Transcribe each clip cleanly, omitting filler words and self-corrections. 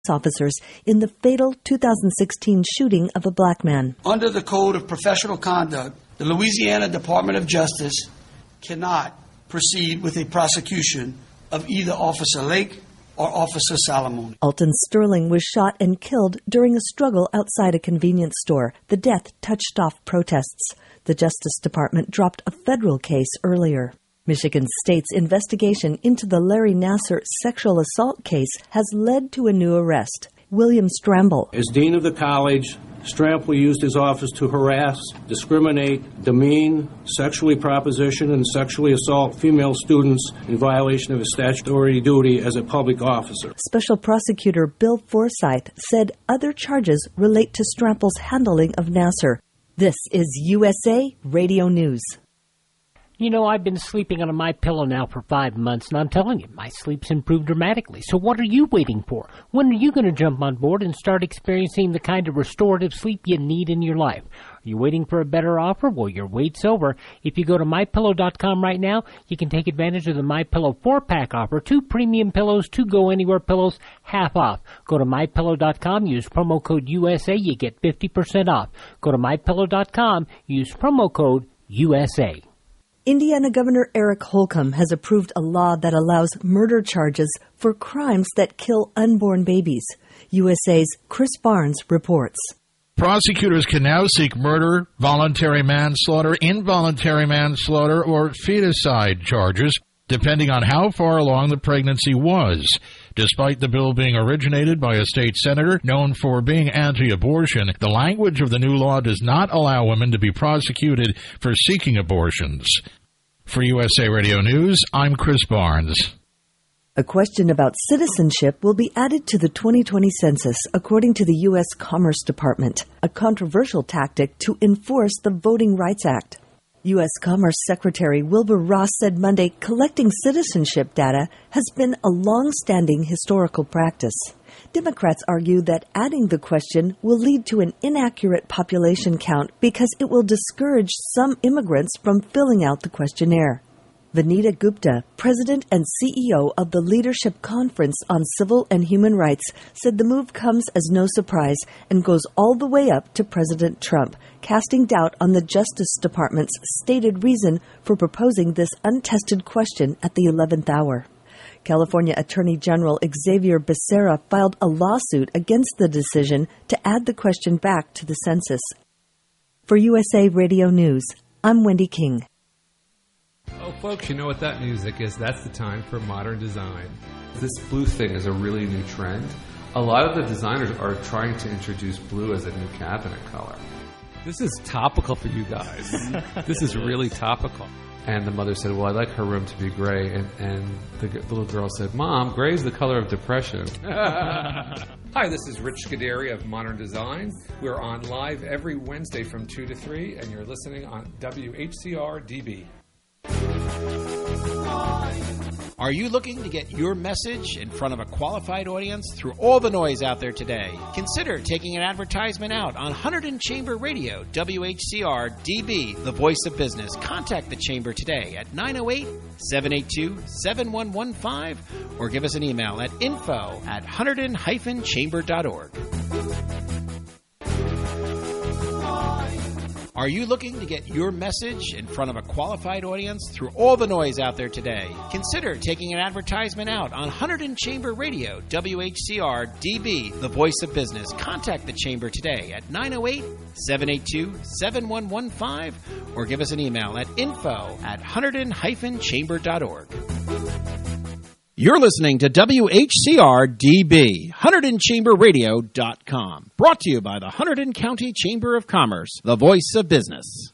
officers in the fatal 2016 shooting of a black man. Under the Code of Professional Conduct, the Louisiana Department of Justice cannot proceed with a prosecution of either Officer Lake or Officer Salamone. Alton Sterling was shot and killed during a struggle outside a convenience store. The death touched off protests. The Justice Department dropped a federal case earlier. Michigan State's investigation into the Larry Nassar sexual assault case has led to a new arrest. William Stramble. As dean of the college, Stramble used his office to harass, discriminate, demean, sexually proposition, and sexually assault female students in violation of his statutory duty as a public officer. Special Prosecutor Bill Forsyth said other charges relate to Stramble's handling of Nassar. This is USA Radio News. You know, I've been sleeping on a MyPillow now for 5 months, and I'm telling you, my sleep's improved dramatically. So what are you waiting for? When are you going to jump on board and start experiencing the kind of restorative sleep you need in your life? Are you waiting for a better offer? Well, your wait's over. If you go to MyPillow.com right now, you can take advantage of the MyPillow 4-pack offer. 2 premium pillows, 2 go-anywhere pillows, half off. Go to MyPillow.com, use promo code USA, you get 50% off. Go to MyPillow.com, use promo code USA. Indiana Governor Eric Holcomb has approved a law that allows murder charges for crimes that kill unborn babies. USA's Chris Barnes reports. Prosecutors can now seek murder, voluntary manslaughter, involuntary manslaughter, or feticide charges, depending on how far along the pregnancy was. Despite the bill being originated by a state senator known for being anti-abortion, the language of the new law does not allow women to be prosecuted for seeking abortions. For USA Radio News, I'm Chris Barnes. A question about citizenship will be added to the 2020 census, according to the U.S. Commerce Department, a controversial tactic to enforce the Voting Rights Act. U.S. Commerce Secretary Wilbur Ross said Monday collecting citizenship data has been a long-standing historical practice. Democrats argue that adding the question will lead to an inaccurate population count because it will discourage some immigrants from filling out the questionnaire. Vanita Gupta, president and CEO of the Leadership Conference on Civil and Human Rights, said the move comes as no surprise and goes all the way up to President Trump, casting doubt on the Justice Department's stated reason for proposing this untested question at the 11th hour. California Attorney General Xavier Becerra filed a lawsuit against the decision to add the question back to the census. For USA Radio News, I'm Wendy King. Oh, folks, you know what that music is. That's the time for modern design. This blue thing is a really new trend. A lot of the designers are trying to introduce blue as a new cabinet color. This is topical for you guys. This is really topical. And the mother said, well, I'd like her room to be gray. And the little girl said, Mom, gray is the color of depression. Hi, this is Rich Scuderi of Modern Design. We're on live every Wednesday from 2 to 3, and you're listening on WHCR DB. Are you looking to get your message in front of a qualified audience through all the noise out there today? Consider taking an advertisement out on Hunterdon Chamber Radio, WHCR DB, the voice of business. Contact the Chamber today at 908-782-7115 or give us an email at info@hunterdon-chamber.org. Are you looking to get your message in front of a qualified audience through all the noise out there today? Consider taking an advertisement out on Hunterdon Chamber Radio, WHCR DB, the voice of business. Contact the Chamber today at 908-782-7115 or give us an email at info@hunterdon-chamber.org. You're listening to WHCR DB, HunterdonChamberRadio.com. Brought to you by the Hunterdon County Chamber of Commerce, the voice of business.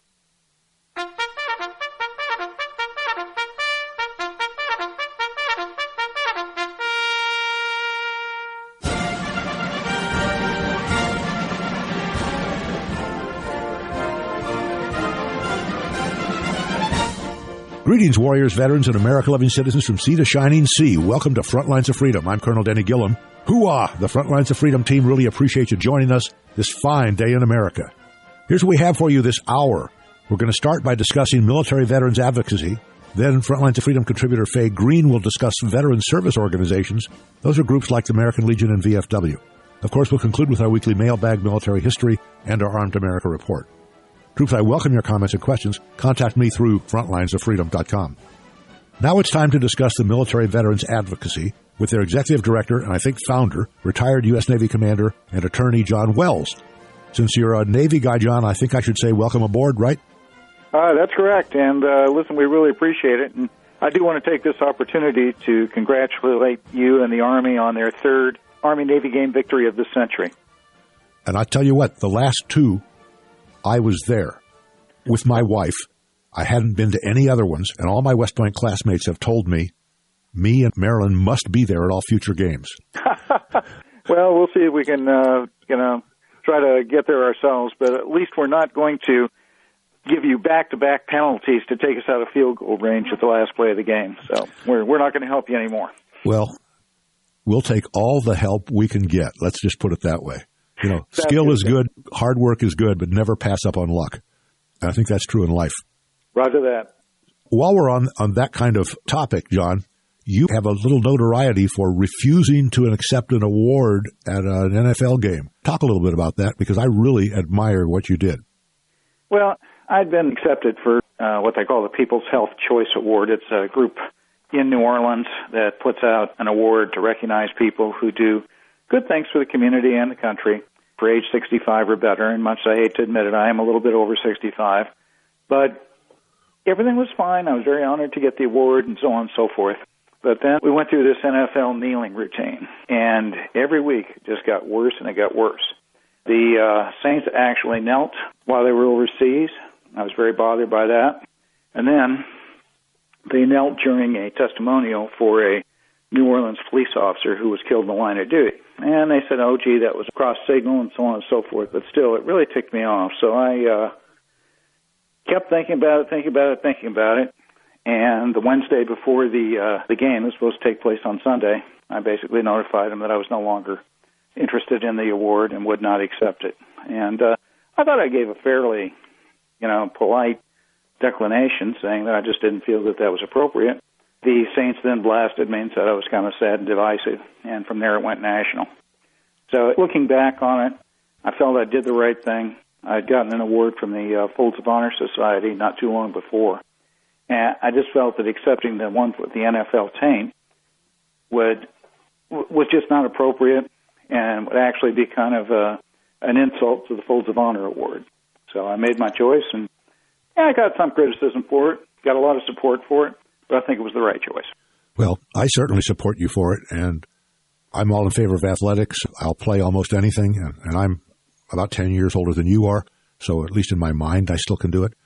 Greetings, warriors, veterans, and America-loving citizens from sea to shining sea. Welcome to Frontlines of Freedom. I'm Colonel Denny Gillum. Hoo-ah! The Frontlines of Freedom team really appreciates you joining us this fine day in America. Here's what we have for you this hour. We're going to start by discussing military veterans advocacy. Then Frontlines of Freedom contributor Faye Green will discuss veteran service organizations. Those are groups like the American Legion and VFW. Of course, we'll conclude with our weekly mailbag military history and our Armed America report. Troops, I welcome your comments and questions. Contact me through frontlinesoffreedom.com. Now it's time to discuss the military veterans advocacy with their executive director and I think founder, retired U.S. Navy commander and attorney John Wells. Since you're a Navy guy, John, I think I should say welcome aboard, right? That's correct. And listen, we really appreciate it. And I do want to take this opportunity to congratulate you and the Army on their third Army-Navy game victory of the century. And I tell you what, the last two, I was there with my wife. I hadn't been to any other ones, and all my West Point classmates have told me and Marilyn must be there at all future games. Well, we'll see if we can, try to get there ourselves, but at least we're not going to give you back-to-back penalties to take us out of field goal range at the last play of the game. So we're not going to help you anymore. Well, we'll take all the help we can get. Let's just put it that way. Skill is good, hard work is good, but never pass up on luck. And I think that's true in life. Roger that. While we're on that kind of topic, John, you have a little notoriety for refusing to accept an award at an NFL game. Talk a little bit about that, because I really admire what you did. Well, I'd been accepted for what they call the People's Health Choice Award. It's a group in New Orleans that puts out an award to recognize people who do good things for the community and the country for age 65 or better. And much as I hate to admit it, I am a little bit over 65. But everything was fine. I was very honored to get the award and so on and so forth. But then we went through this NFL kneeling routine, and every week it just got worse and it got worse. The Saints actually knelt while they were overseas. I was very bothered by that. And then they knelt during a testimonial for a New Orleans police officer who was killed in the line of duty. And they said, oh, gee, that was a cross signal and so on and so forth. But still, it really ticked me off. So I kept thinking about it. And the Wednesday before the game was supposed to take place on Sunday, I basically notified them that I was no longer interested in the award and would not accept it. And I thought I gave a fairly, polite declination, saying that I just didn't feel that was appropriate. The Saints then blasted me and said I was kind of sad and divisive, and from there it went national. So looking back on it, I felt I did the right thing. I'd gotten an award from the Folds of Honor Society not too long before. And I just felt that accepting the one with the NFL taint was just not appropriate and would actually be kind of an insult to the Folds of Honor Award. So I made my choice, and I got some criticism for it, got a lot of support for it, but I think it was the right choice. Well, I certainly support you for it, and I'm all in favor of athletics. I'll play almost anything, and I'm about 10 years older than you are, so at least in my mind I still can do it.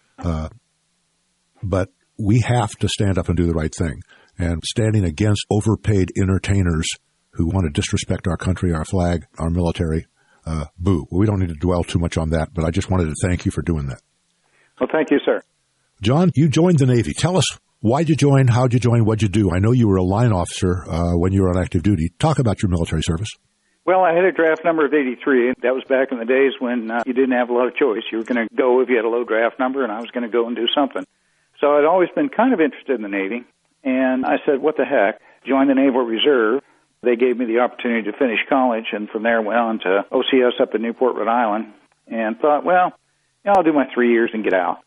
But we have to stand up and do the right thing. And standing against overpaid entertainers who want to disrespect our country, our flag, our military, boo. We don't need to dwell too much on that, but I just wanted to thank you for doing that. Well, thank you, sir. John, you joined the Navy. Tell us, why'd you join, how'd you join, what'd you do? I know you were a line officer when you were on active duty. Talk about your military service. Well, I had a draft number of 83. That was back in the days when you didn't have a lot of choice. You were going to go if you had a low draft number, and I was going to go and do something. So I'd always been kind of interested in the Navy, and I said, what the heck, join the Naval Reserve. They gave me the opportunity to finish college, and from there went on to OCS up in Newport, Rhode Island, and thought, well, I'll do my 3 years and get out.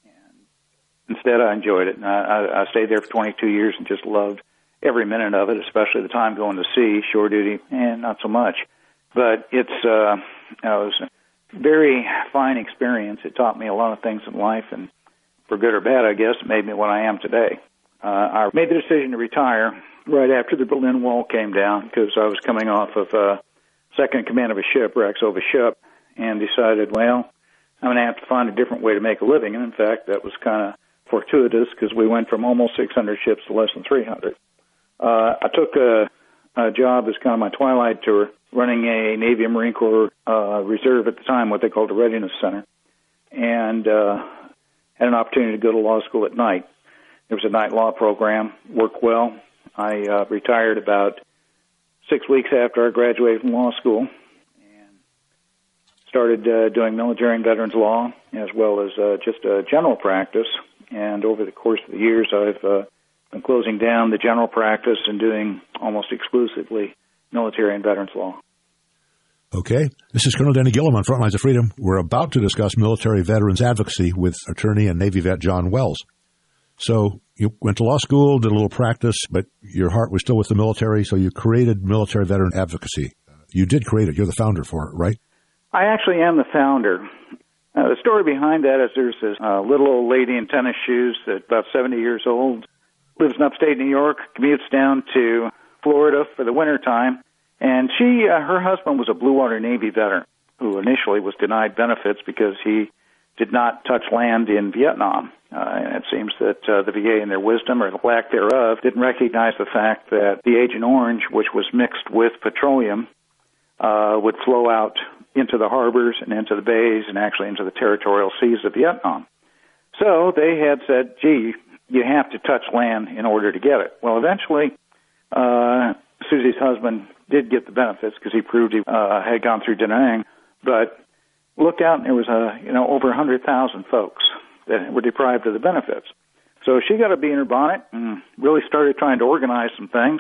And instead, I enjoyed it. I stayed there for 22 years and just loved every minute of it, especially the time going to sea, shore duty, and not so much. But it was a very fine experience. It taught me a lot of things in life, and for good or bad, I guess, it made me what I am today. I made the decision to retire right after the Berlin Wall came down because I was coming off of second in command of a ship, Raxova ship, and decided, well, I'm going to have to find a different way to make a living. And, in fact, that was kind of fortuitous because we went from almost 600 ships to less than 300. I took a job as kind of my twilight tour, running a Navy and Marine Corps reserve at the time, what they called a readiness center, and had an opportunity to go to law school at night. There was a night law program, worked well. I retired about 6 weeks after I graduated from law school and started doing military and veterans law as well as just a general practice And over the course of the years, I've been closing down the general practice and doing almost exclusively military and veterans law. Okay. This is Colonel Denny Gillum on Frontlines of Freedom. We're about to discuss military veterans advocacy with attorney and Navy vet John Wells. So you went to law school, did a little practice, but your heart was still with the military, so you created military veteran advocacy. You did create it. You're the founder for it, right? I actually am the founder. The story behind that is there's this little old lady in tennis shoes that's about 70 years old, lives in upstate New York, commutes down to Florida for the wintertime, and her husband was a Blue Water Navy veteran who initially was denied benefits because he did not touch land in Vietnam. And it seems that the VA, in their wisdom or the lack thereof, didn't recognize the fact that the Agent Orange, which was mixed with petroleum, would flow out into the harbors and into the bays and actually into the territorial seas of Vietnam. So they had said, gee, you have to touch land in order to get it. Well, eventually, Susie's husband did get the benefits because he proved he had gone through denying, but looked out and there was over 100,000 folks that were deprived of the benefits. So she got a bee in her bonnet and really started trying to organize some things.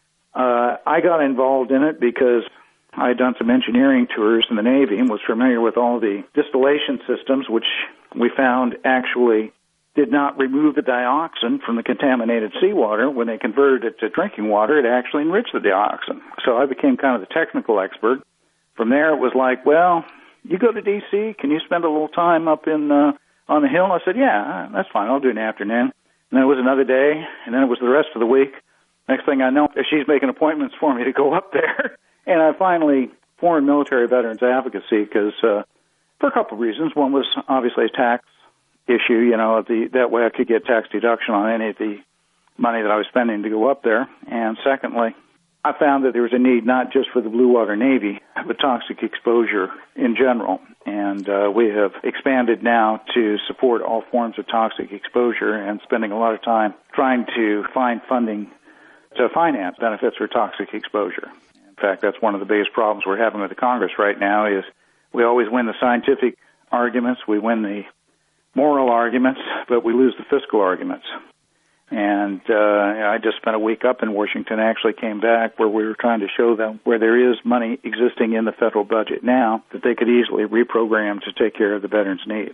I got involved in it because I had done some engineering tours in the Navy and was familiar with all the distillation systems, which we found actually did not remove the dioxin from the contaminated seawater. When they converted it to drinking water, it actually enriched the dioxin. So I became kind of the technical expert. From there, it was like, well, you go to D.C., can you spend a little time up in on the Hill? And I said, yeah, that's fine. I'll do an afternoon. And then it was another day, and then it was the rest of the week. Next thing I know, she's making appointments for me to go up there. And I finally formed Military Veterans Advocacy because for a couple of reasons. One was obviously a tax issue, that way I could get tax deduction on any of the money that I was spending to go up there. And secondly, I found that there was a need not just for the Blue Water Navy, but toxic exposure in general. And we have expanded now to support all forms of toxic exposure and spending a lot of time trying to find funding to finance benefits for toxic exposure. In fact, that's one of the biggest problems we're having with the Congress right now is we always win the scientific arguments, we win the moral arguments, but we lose the fiscal arguments. And I just spent a week up in Washington, actually came back where we were trying to show them where there is money existing in the federal budget now that they could easily reprogram to take care of the veterans' needs.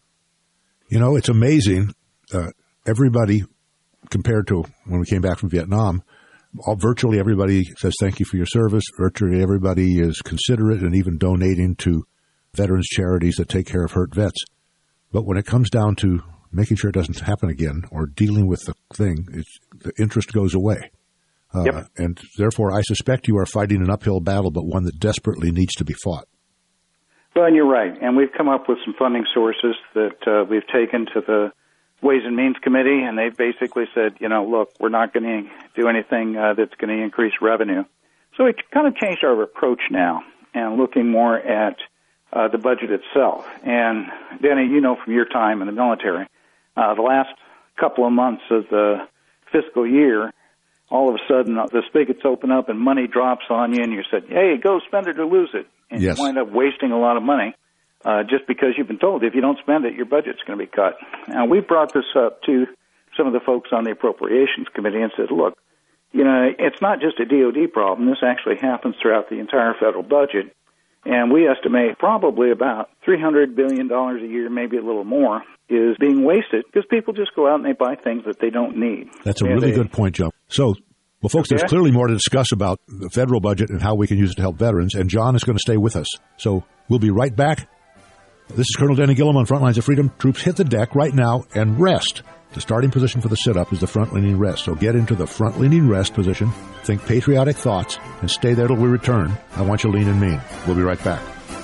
It's amazing. Everybody, compared to when we came back from Vietnam, virtually everybody says thank you for your service. Virtually everybody is considerate and even donating to veterans charities that take care of hurt vets. But when it comes down to making sure it doesn't happen again or dealing with the thing, the interest goes away. Yep. And therefore, I suspect you are fighting an uphill battle, but one that desperately needs to be fought. Well, and you're right. And we've come up with some funding sources that we've taken to the Ways and Means Committee, and they've basically said, look, we're not going to do anything that's going to increase revenue. So we kind of changed our approach now and looking more at the budget itself. And, Danny, from your time in the military, the last couple of months of the fiscal year, all of a sudden the spigots open up and money drops on you, and you said, hey, go spend it or lose it. And yes. You wind up wasting a lot of money. Just because you've been told if you don't spend it, your budget's going to be cut. Now, we brought this up to some of the folks on the Appropriations Committee and said, look, it's not just a DOD problem. This actually happens throughout the entire federal budget. And we estimate probably about $300 billion a year, maybe a little more, is being wasted because people just go out and they buy things that they don't need. That's a really good point, Joe. So, well, folks, there's clearly more to discuss about the federal budget and how we can use it to help veterans, and John is going to stay with us. So we'll be right back. This is Colonel Denny Gillum on Frontlines of Freedom. Troops hit the deck right now and rest. The starting position for the sit-up is the front-leaning rest. So get into the front-leaning rest position, think patriotic thoughts, and stay there till we return. I want you lean and mean. We'll be right back.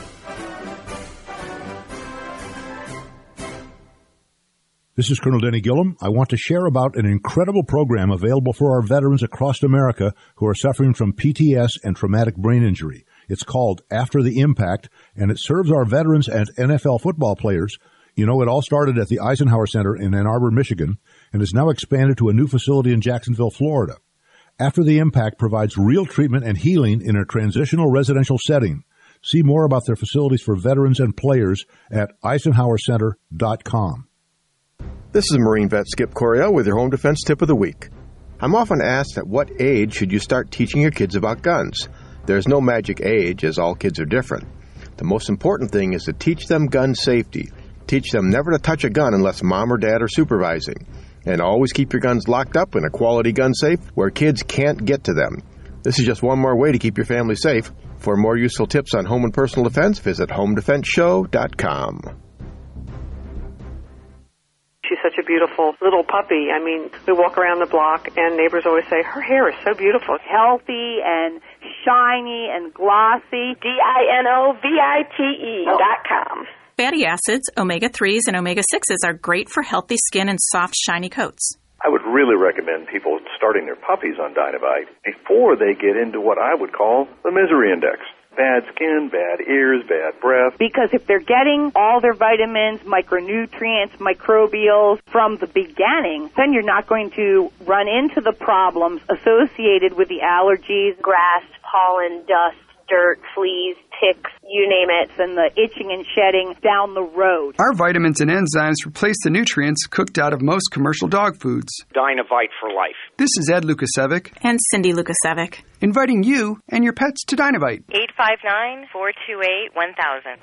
This is Colonel Denny Gillum. I want to share about an incredible program available for our veterans across America who are suffering from PTS and traumatic brain injury. It's called After the Impact, and it serves our veterans and NFL football players. It all started at the Eisenhower Center in Ann Arbor, Michigan, and is now expanded to a new facility in Jacksonville, Florida. After the Impact provides real treatment and healing in a transitional residential setting. See more about their facilities for veterans and players at EisenhowerCenter.com. This is Marine Vet Skip Coryell with your Home Defense Tip of the Week. I'm often asked at what age should you start teaching your kids about guns? There's no magic age, as all kids are different. The most important thing is to teach them gun safety. Teach them never to touch a gun unless mom or dad are supervising. And always keep your guns locked up in a quality gun safe where kids can't get to them. This is just one more way to keep your family safe. For more useful tips on home and personal defense, visit homedefenseshow.com. She's such a beautiful little puppy. I mean, we walk around the block and neighbors always say, her hair is so beautiful. Healthy and shiny and glossy. DINOVITE.com. Fatty acids, omega-3s, and omega-6s are great for healthy skin and soft, shiny coats. I would really recommend people starting their puppies on Dinovite before they get into what I would call the misery index. Bad skin, bad ears, bad breath. Because if they're getting all their vitamins, micronutrients, microbials from the beginning, then you're not going to run into the problems associated with the allergies, grass, pollen, dust, dirt, fleas, ticks, you name it, and the itching and shedding down the road. Our vitamins and enzymes replace the nutrients cooked out of most commercial dog foods. Dinovite for life. This is Ed Lukasevic and Cindy Lukasevic, inviting you and your pets to Dinovite. 859-428-1000.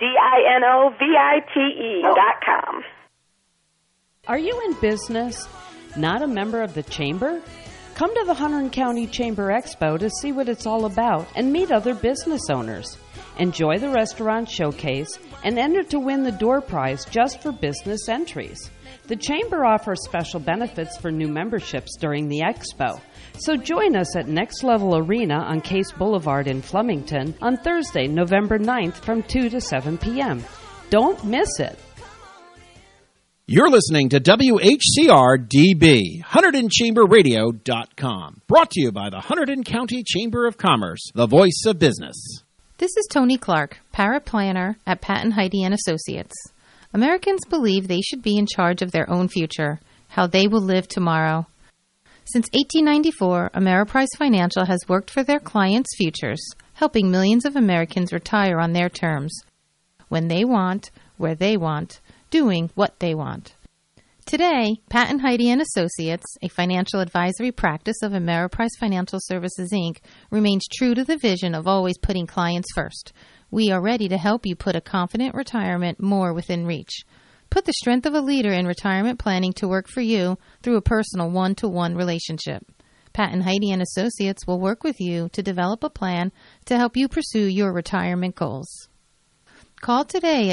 DINOVITE.com. Are you in business? Not a member of the Chamber? Come to the Hunterdon County Chamber Expo to see what it's all about and meet other business owners. Enjoy the restaurant showcase and enter to win the door prize just for business entries. The Chamber offers special benefits for new memberships during the expo. So join us at Next Level Arena on Case Boulevard in Flemington on Thursday, November 9th from 2 to 7 p.m. Don't miss it. You're listening to WHCR-DB, HunterdonChamberRadio.com. Brought to you by the Hunterdon County Chamber of Commerce, the voice of business. This is Tony Clark, paraplanner at Patton Heide & Associates. Americans believe they should be in charge of their own future, how they will live tomorrow. Since 1894, Ameriprise Financial has worked for their clients' futures, helping millions of Americans retire on their terms, when they want, where they want, doing what they want. Today, Patton Heide & Associates, a financial advisory practice of Ameriprise Financial Services, Inc., remains true to the vision of always putting clients first. We are ready to help you put a confident retirement more within reach. Put the strength of a leader in retirement planning to work for you through a personal one-to-one relationship. Patton Heide & Associates will work with you to develop a plan to help you pursue your retirement goals. Call today at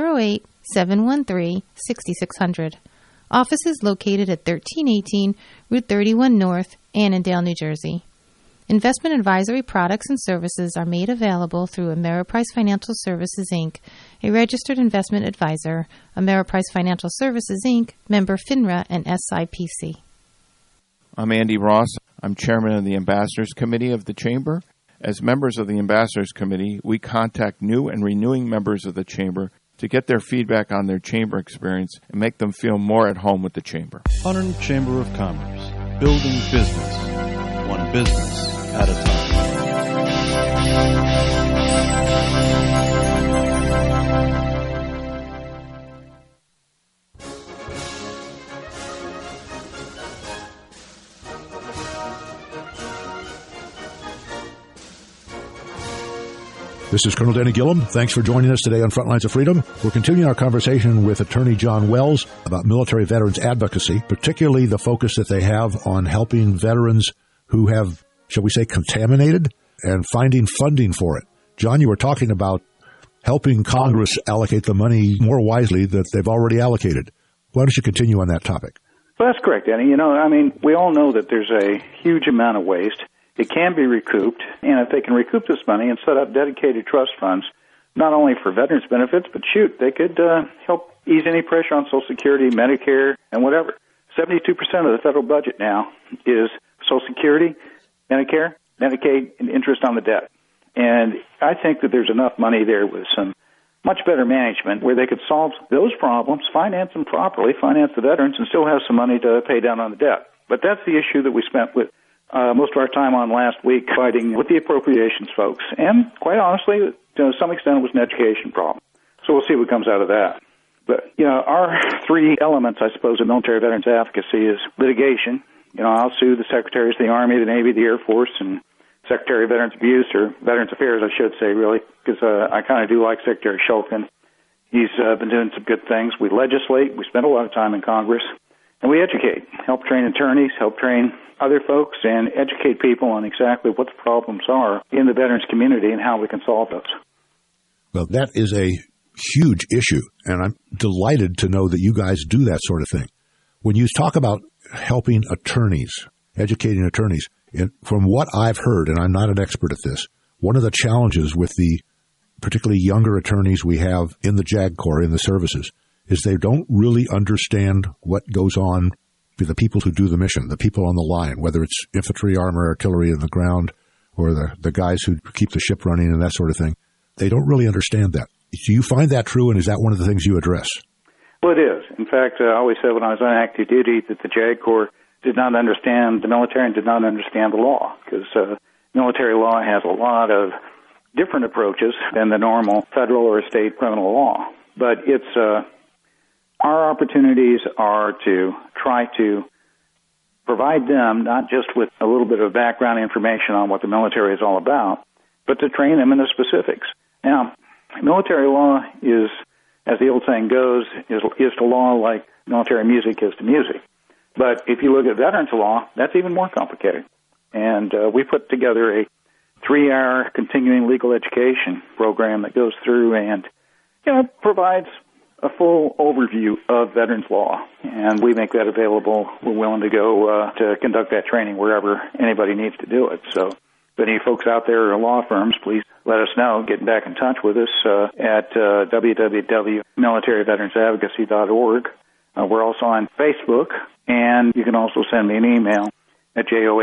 908-713-6600. Office is located at 1318 Route 31 North, Annandale, New Jersey. Investment advisory products and services are made available through Ameriprise Financial Services, Inc., a registered investment advisor. Ameriprise Financial Services, Inc., member FINRA and SIPC. I'm Andy Ross. I'm chairman of the Ambassadors Committee of the Chamber. As members of the Ambassadors Committee, we contact new and renewing members of the Chamber to get their feedback on their Chamber experience and make them feel more at home with the Chamber. Hunterdon Chamber of Commerce, building business, one business at a time. This is Colonel Denny Gillum. Thanks for joining us today on Frontlines of Freedom. We're continuing our conversation with Attorney John Wells about military veterans advocacy, particularly the focus that they have on helping veterans who have, shall we say, contaminated and finding funding for it. John, you were talking about helping Congress allocate the money more wisely that they've already allocated. Why don't you continue on that topic? Well, that's correct, Denny. We all know that there's a huge amount of waste. It can be recouped, and if they can recoup this money and set up dedicated trust funds, not only for veterans' benefits, but they could help ease any pressure on Social Security, Medicare, and whatever. 72% of the federal budget now is Social Security, Medicare, Medicaid, and interest on the debt. And I think that there's enough money there with some much better management where they could solve those problems, finance them properly, finance the veterans, and still have some money to pay down on the debt. But that's the issue that we spent with most of our time on last week, fighting with the appropriations folks. And quite honestly, to some extent, it was an education problem. So we'll see what comes out of that. But, our three elements, I suppose, of military veterans advocacy is litigation. I'll sue the Secretaries of the Army, the Navy, the Air Force, and Secretary of Veterans Abuse, or Veterans Affairs, I should say, really, because I kind of do like Secretary Shulkin. He's been doing some good things. We legislate. We spend a lot of time in Congress. And we educate, help train attorneys, help train other folks, and educate people on exactly what the problems are in the veterans community and how we can solve those. Well, that is a huge issue, and I'm delighted to know that you guys do that sort of thing. When you talk about helping attorneys, educating attorneys, from what I've heard, and I'm not an expert at this, one of the challenges with the particularly younger attorneys we have in the JAG Corps, in the services, is they don't really understand what goes on with the people who do the mission, the people on the line, whether it's infantry, armor, artillery in the ground, or the guys who keep the ship running and that sort of thing. They don't really understand that. Do you find that true, and is that one of the things you address? Well, it is. In fact, I always said when I was on active duty that the JAG Corps did not understand the military and did not understand the law, because military law has a lot of different approaches than the normal federal or state criminal law. But it's our opportunities are to try to provide them not just with a little bit of background information on what the military is all about, but to train them in the specifics. Now, military law is, as the old saying goes, is to law like military music is to music. But if you look at veterans law, that's even more complicated. And we put together a 3-hour continuing legal education program that goes through and provides a full overview of veterans law, and we make that available. We're willing to go to conduct that training wherever anybody needs to do it. So if any folks out there are law firms, please let us know. Get back in touch with us at www.militaryveteransadvocacy.org. We're also on Facebook, and you can also send me an email at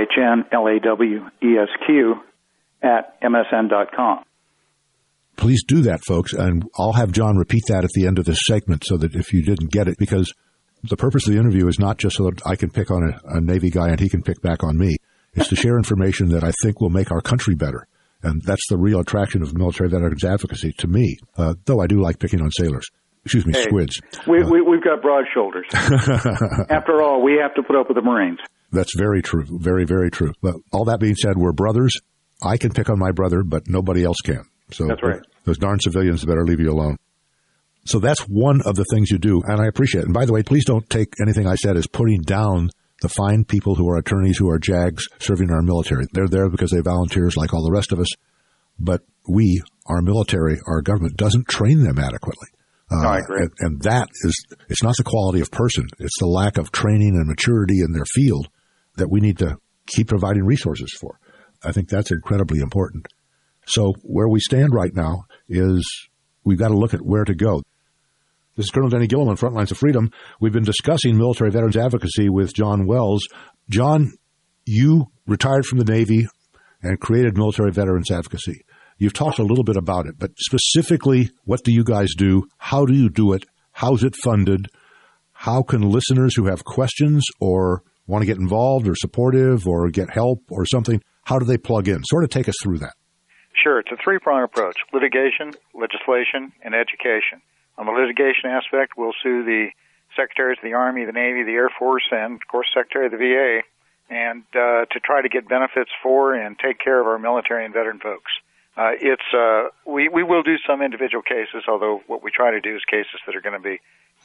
johnlawesq@msn.com. Please do that, folks, and I'll have John repeat that at the end of this segment so that if you didn't get it, because the purpose of the interview is not just so that I can pick on a Navy guy and he can pick back on me. It's to share information that I think will make our country better, and that's the real attraction of military veterans advocacy to me, though I do like picking on sailors. Excuse me, squids. We've got broad shoulders. After all, we have to put up with the Marines. That's very true. Very, very true. But all that being said, we're brothers. I can pick on my brother, but nobody else can. So that's right. Those darn civilians better leave you alone. So that's one of the things you do, and I appreciate it. And by the way, please don't take anything I said as putting down the fine people who are attorneys, who are JAGs, serving our military. They're there because they volunteers like all the rest of us. But we, our military, our government, doesn't train them adequately. No, I agree. And that is, it's not the quality of person. It's the lack of training and maturity in their field that we need to keep providing resources for. I think that's incredibly important. So where we stand right now is we've got to look at where to go. This is Colonel Denny Gilliam on Frontlines of Freedom. We've been discussing military veterans advocacy with John Wells. John, you retired from the Navy and created military veterans advocacy. You've talked a little bit about it, but specifically, what do you guys do? How do you do it? How's it funded? How can listeners who have questions or want to get involved or supportive or get help or something, how do they plug in? Sort of take us through that. Sure. It's a three-pronged approach: litigation, legislation, and education. On the litigation aspect, we'll sue the Secretaries of the Army, the Navy, the Air Force, and, of course, Secretary of the VA, and to try to get benefits for and take care of our military and veteran folks. We will do some individual cases, although what we try to do is cases that are going to be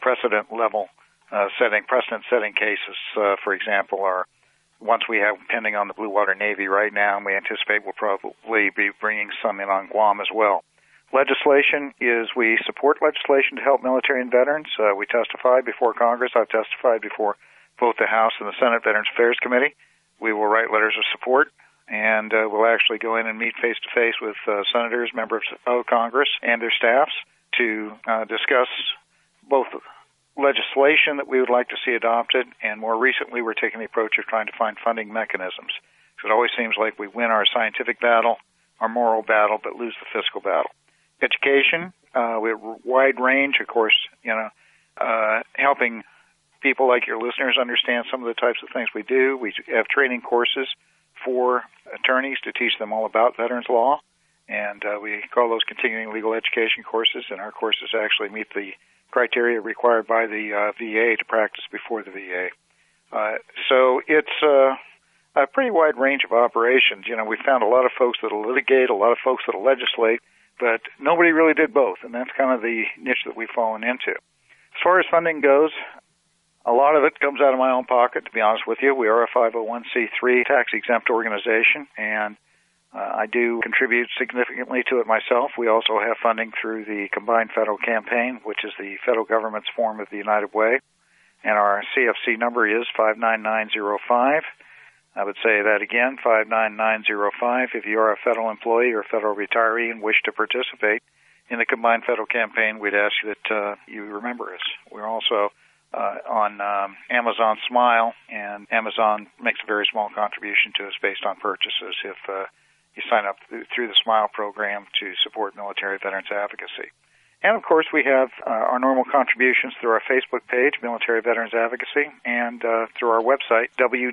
precedent-setting cases. For example, are ones we have pending on the Blue Water Navy right now, and we anticipate we'll probably be bringing some in on Guam as well. Legislation is we support legislation to help military and veterans. We testify before Congress. I've testified before both the House and the Senate Veterans Affairs Committee. We will write letters of support, and we'll actually go in and meet face-to-face with senators, members of Congress, and their staffs to discuss both legislation that we would like to see adopted, and more recently we're taking the approach of trying to find funding mechanisms. Because it always seems like we win our scientific battle, our moral battle, but lose the fiscal battle. Education, we have a wide range, of course, helping people like your listeners understand some of the types of things we do. We have training courses for attorneys to teach them all about veterans law, and we call those continuing legal education courses, and our courses actually meet the criteria required by the VA to practice before the VA. So it's a pretty wide range of operations. You know, we found a lot of folks that'll litigate, a lot of folks that'll legislate, but nobody really did both, and that's kind of the niche that we've fallen into. As far as funding goes, a lot of it comes out of my own pocket, to be honest with you. We are a 501c3 tax-exempt organization, and I do contribute significantly to it myself. We also have funding through the Combined Federal Campaign, which is the federal government's form of the United Way, and our CFC number is 59905. I would say that again, 59905. If you are a federal employee or federal retiree and wish to participate in the Combined Federal Campaign, we'd ask that you remember us. We're also on Amazon Smile, and Amazon makes a very small contribution to us based on purchases if you sign up through the Smile program to support military veterans advocacy. And, of course, we have our normal contributions through our Facebook page, Military Veterans Advocacy, and through our website,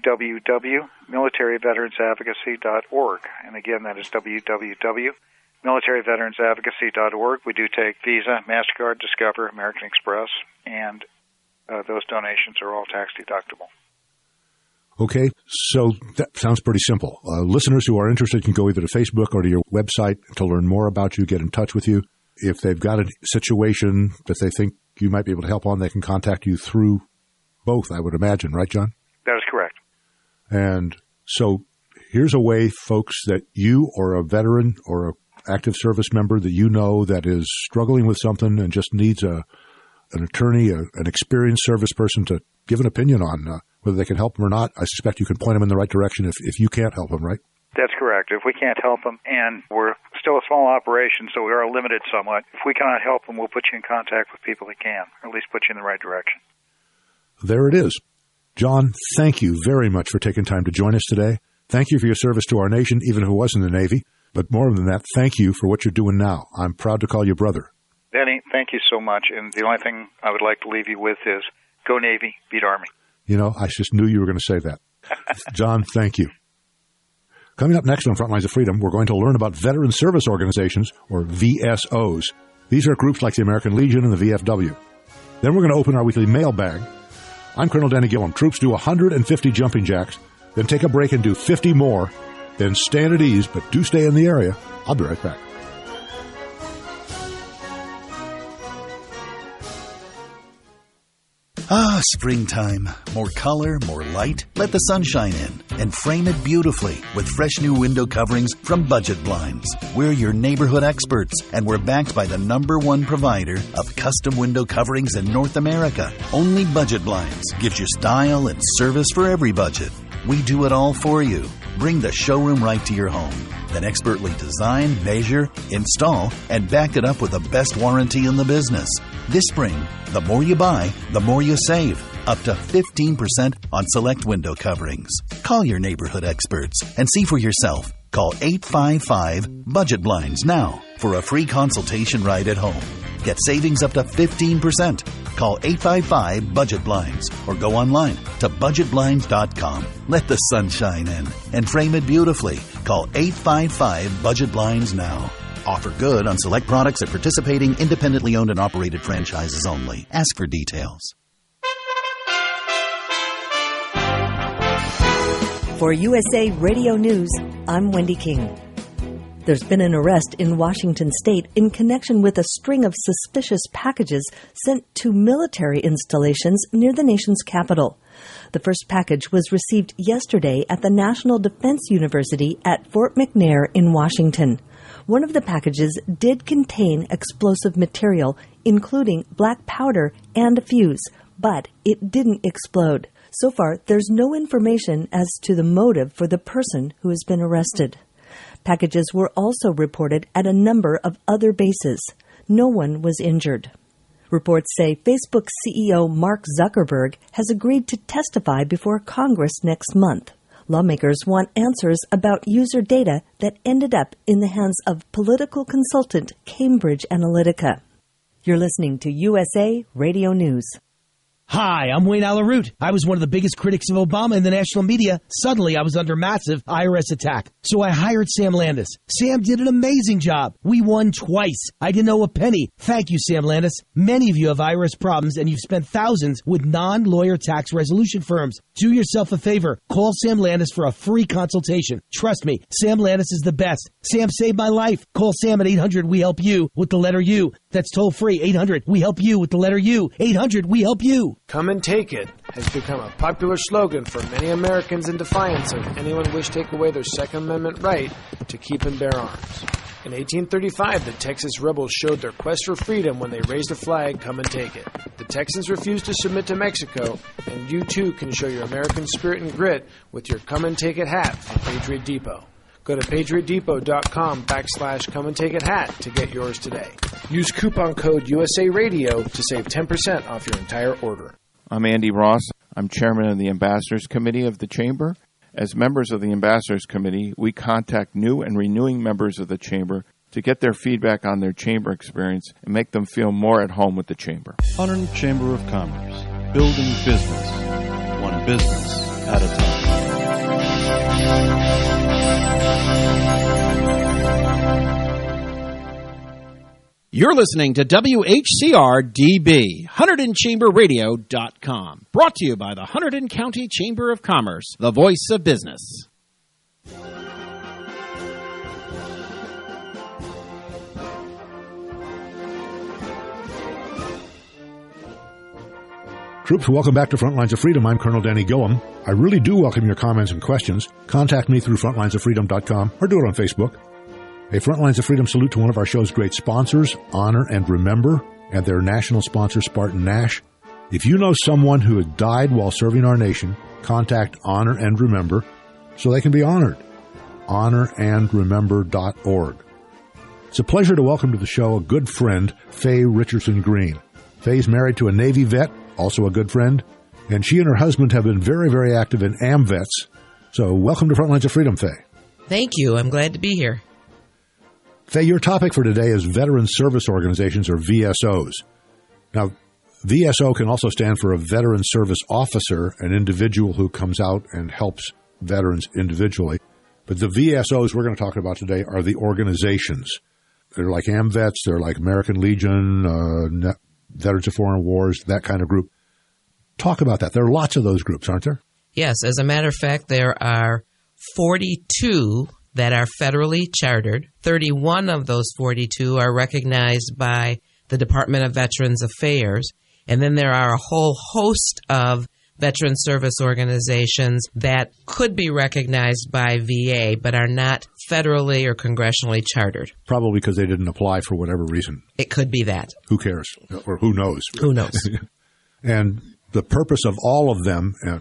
www.militaryveteransadvocacy.org. And, again, that is www.militaryveteransadvocacy.org. We do take Visa, MasterCard, Discover, American Express, and those donations are all tax deductible. Okay, so that sounds pretty simple. Listeners who are interested can go either to Facebook or to your website to learn more about you, get in touch with you. If they've got a situation that they think you might be able to help on, they can contact you through both, I would imagine. Right, John? That is correct. And so here's a way, folks, that you or a veteran or an active service member that you know that is struggling with something and just needs an attorney, an experienced service person to give an opinion on whether they can help them or not. I suspect you can point them in the right direction if you can't help them, right? That's correct. If we can't help them, and we're still a small operation, so we are limited somewhat, if we cannot help them, we'll put you in contact with people that can, or at least put you in the right direction. There it is. John, thank you very much for taking time to join us today. Thank you for your service to our nation, even if it was in the Navy. But more than that, thank you for what you're doing now. I'm proud to call you brother. Denny, thank you so much. And the only thing I would like to leave you with is go Navy, beat Army. You know, I just knew you were going to say that. John, thank you. Coming up next on Frontlines of Freedom, we're going to learn about veteran service organizations, or VSOs. These are groups like the American Legion and the VFW. Then we're going to open our weekly mailbag. I'm Colonel Danny Gillum. Troops do 150 jumping jacks, then take a break and do 50 more, then stand at ease, but do stay in the area. I'll be right back. Ah, springtime. More color, more light. Let the sunshine in and frame it beautifully with fresh new window coverings from Budget Blinds. We're your neighborhood experts, and we're backed by the #1 provider of custom window coverings in North America. Only Budget Blinds gives you style and service for every budget. We do it all for you. Bring the showroom right to your home. Then expertly design, measure, install, and back it up with the best warranty in the business. This spring, the more you buy, the more you save. Up to 15% on select window coverings. Call your neighborhood experts and see for yourself. Call 855-BUDGET BLINDS now for a free consultation right at home. Get savings up to 15%. Call 855-BUDGET-BLINDS or go online to budgetblinds.com. Let the sunshine in and frame it beautifully. Call 855-BUDGET-BLINDS now. Offer good on select products at participating independently owned and operated franchises only. Ask for details. For USA Radio News, I'm Wendy King. There's been an arrest in Washington state in connection with a string of suspicious packages sent to military installations near the nation's capital. The first package was received yesterday at the National Defense University at Fort McNair in Washington. One of the packages did contain explosive material, including black powder and a fuse, but it didn't explode. So far, there's no information as to the motive for the person who has been arrested. Packages were also reported at a number of other bases. No one was injured. Reports say Facebook CEO Mark Zuckerberg has agreed to testify before Congress next month. Lawmakers want answers about user data that ended up in the hands of political consultant Cambridge Analytica. You're listening to USA Radio News. Hi, I'm Wayne Alaroot. I was one of the biggest critics of Obama in the national media. Suddenly, I was under massive IRS attack. So I hired Sam Landis. Sam did an amazing job. We won twice. I didn't owe a penny. Thank you, Sam Landis. Many of you have IRS problems, and you've spent thousands with non-lawyer tax resolution firms. Do yourself a favor. Call Sam Landis for a free consultation. Trust me, Sam Landis is the best. Sam saved my life. Call Sam at 800-WE-HELP-YOU with the letter U. That's toll free. 800-WE-HELP-YOU with the letter U. 800-WE-HELP-YOU. Come and take it has become a popular slogan for many Americans in defiance of anyone who wished to take away their Second Amendment right to keep and bear arms. In 1835, the Texas rebels showed their quest for freedom when they raised a flag, come and take it. The Texans refused to submit to Mexico, and you too can show your American spirit and grit with your Come and Take It hat from Patriot Depot. Go to patriotdepot.com/come and take it hat to get yours today. Use coupon code USA Radio to save 10% off your entire order. I'm Andy Ross. I'm chairman of the Ambassadors Committee of the Chamber. As members of the Ambassadors Committee, we contact new and renewing members of the Chamber to get their feedback on their Chamber experience and make them feel more at home with the Chamber. Hunterdon Chamber of Commerce, building business, one business at a time. You're listening to WHCR-DB, HunterdonChamberRadio.com. Brought to you by the Hunterdon County Chamber of Commerce, the voice of business. Troops, welcome back to Frontlines of Freedom. I'm Colonel Danny Gillum. I really do welcome your comments and questions. Contact me through frontlinesoffreedom.com or do it on Facebook. A Frontlines of Freedom salute to one of our show's great sponsors, Honor and Remember, and their national sponsor, Spartan Nash. If you know someone who has died while serving our nation, contact Honor and Remember so they can be honored. honorandremember.org. It's a pleasure to welcome to the show a good friend, Faye Richardson Green. Faye's married to a Navy vet, also a good friend, and she and her husband have been very, very active in AMVETS. So welcome to Frontlines of Freedom, Faye. Thank you. I'm glad to be here. Faye, your topic for today is Veteran Service Organizations, or VSOs. Now, VSO can also stand for a Veteran Service Officer, an individual who comes out and helps veterans individually. But the VSOs we're going to talk about today are the organizations. They're like AMVETS, they're like American Legion, Veterans of Foreign Wars, that kind of group. Talk about that. There are lots of those groups, aren't there? Yes. As a matter of fact, there are 42 that are federally chartered. 31 of those 42 are recognized by the Department of Veterans Affairs. And then there are a whole host of veteran service organizations that could be recognized by VA but are not federally or congressionally chartered. Probably because they didn't apply for whatever reason. It could be that. Who cares? Or who knows? Who knows? And the purpose of all of them, and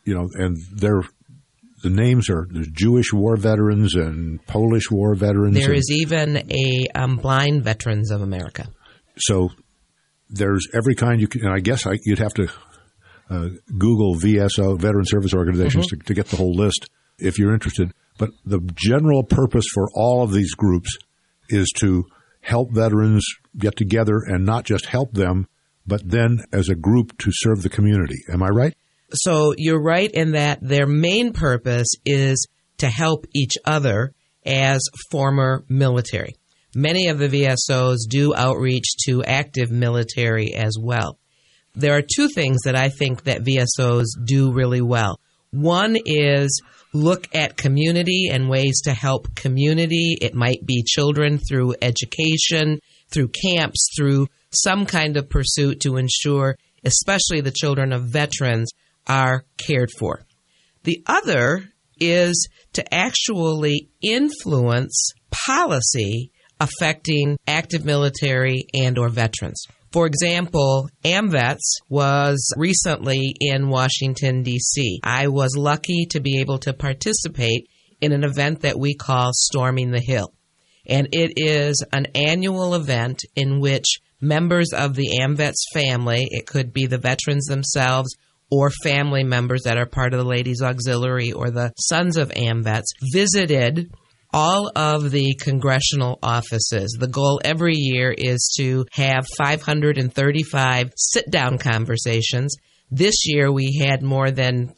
the names are there's Jewish war veterans and Polish war veterans. There is even a Blind Veterans of America. So there's every kind you can, and I guess you'd have to Google VSO, Veteran Service Organizations, to get the whole list if you're interested. But the general purpose for all of these groups is to help veterans get together and not just help them, but then as a group to serve the community. Am I right? So you're right in that their main purpose is to help each other as former military. Many of the VSOs do outreach to active military as well. There are two things that I think that VSOs do really well. One is look at community and ways to help community. It might be children through education, through camps, through some kind of pursuit to ensure, especially the children of veterans, are cared for. The other is to actually influence policy affecting active military and or veterans. For example, AMVETS was recently in Washington, D.C. I was lucky to be able to participate in an event that we call Storming the Hill. And it is an annual event in which members of the AMVETS family, it could be the veterans themselves or family members that are part of the Ladies Auxiliary or the Sons of AMVETS, visited all of the congressional offices. The goal every year is to have 535 sit-down conversations This year we had more than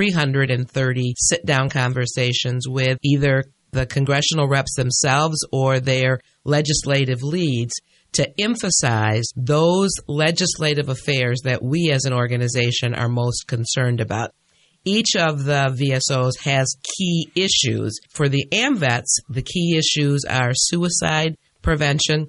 330 sit-down conversations with either the congressional reps themselves or their legislative leads to emphasize those legislative affairs that we as an organization are most concerned about. Each of the VSOs has key issues. For the AMVETS, the key issues are suicide prevention.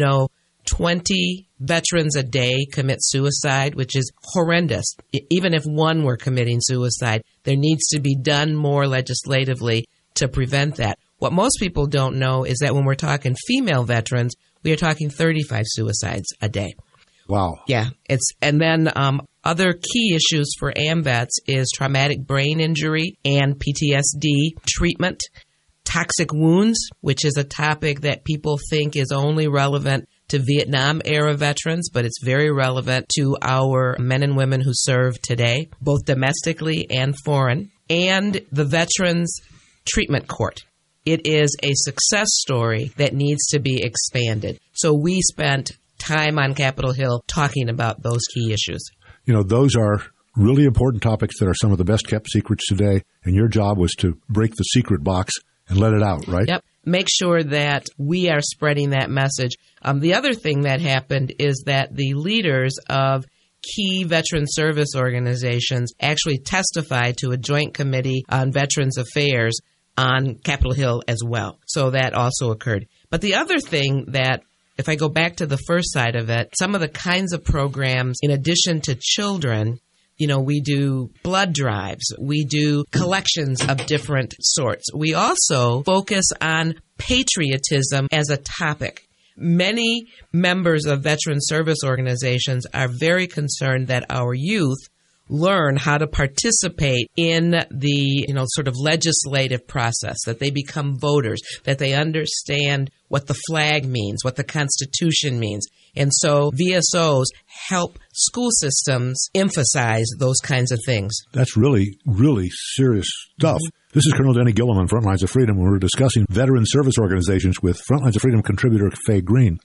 20 veterans a day commit suicide, which is horrendous. Even if one were committing suicide, there needs to be done more legislatively to prevent that. What most people don't know is that when we're talking female veterans, we are talking 35 suicides a day. Wow. Yeah. And then other key issues for AMVETS is traumatic brain injury and PTSD treatment, toxic wounds, which is a topic that people think is only relevant to Vietnam-era veterans, but it's very relevant to our men and women who serve today, both domestically and foreign, and the Veterans Treatment Court. It is a success story that needs to be expanded. So we spent time on Capitol Hill talking about those key issues. Those are really important topics that are some of the best kept secrets today, and your job was to break the secret box and let it out, right? Yep. Make sure that we are spreading that message. The other thing that happened is that the leaders of key veteran service organizations actually testified to a joint committee on Veterans Affairs on Capitol Hill as well. So that also occurred. But the other thing that, if I go back to the first side of it, some of the kinds of programs, in addition to children, we do blood drives. We do collections of different sorts. We also focus on patriotism as a topic. Many members of veteran service organizations are very concerned that our youth learn how to participate in the, sort of legislative process, that they become voters, that they understand what the flag means, what the Constitution means. And so VSOs help school systems emphasize those kinds of things. That's really, really serious stuff. Mm-hmm. This is Colonel Denny Gillum on Frontlines of Freedom, when we're discussing veteran service organizations with Frontlines of Freedom contributor Faye Green.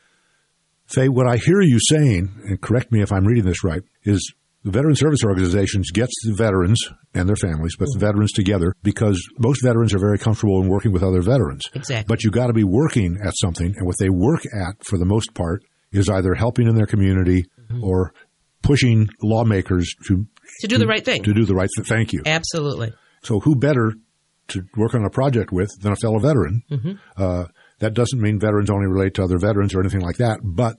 Faye, what I hear you saying, and correct me if I'm reading this right, is the veteran service organizations gets the veterans and their families, but the veterans together, because most veterans are very comfortable in working with other veterans. Exactly. But you got to be working at something, and what they work at, for the most part, is either helping in their community or pushing lawmakers to do the right thing. To do the right thing. Thank you. Absolutely. So who better to work on a project with than a fellow veteran? Mm-hmm. That doesn't mean veterans only relate to other veterans or anything like that, but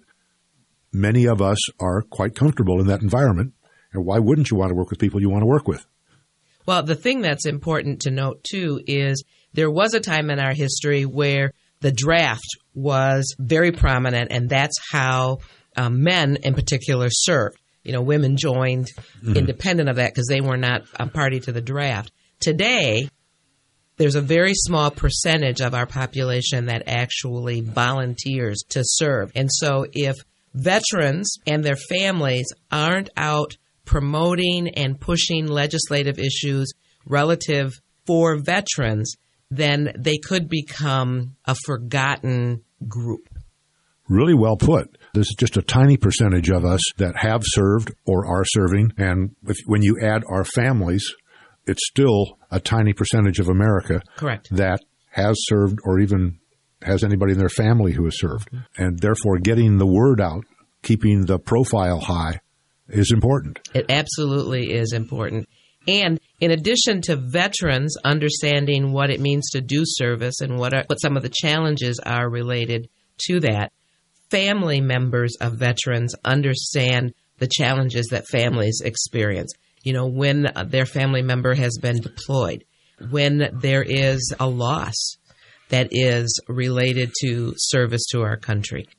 many of us are quite comfortable in that environment. And why wouldn't you want to work with people you want to work with? Well, the thing that's important to note, too, is there was a time in our history where the draft was very prominent, and that's how men in particular served. Women joined independent of that because they were not a party to the draft. Today, there's a very small percentage of our population that actually volunteers to serve. And so if veterans and their families aren't out promoting and pushing legislative issues relative for veterans, then they could become a forgotten group. Really well put. There's just a tiny percentage of us that have served or are serving, and when you add our families, it's still a tiny percentage of America Correct. That has served or even has anybody in their family who has served. Mm-hmm. And therefore, getting the word out, keeping the profile high, is important. It absolutely is important. And in addition to veterans understanding what it means to do service and what some of the challenges are related to that, family members of veterans understand the challenges that families experience. When their family member has been deployed, when there is a loss that is related to service to our country.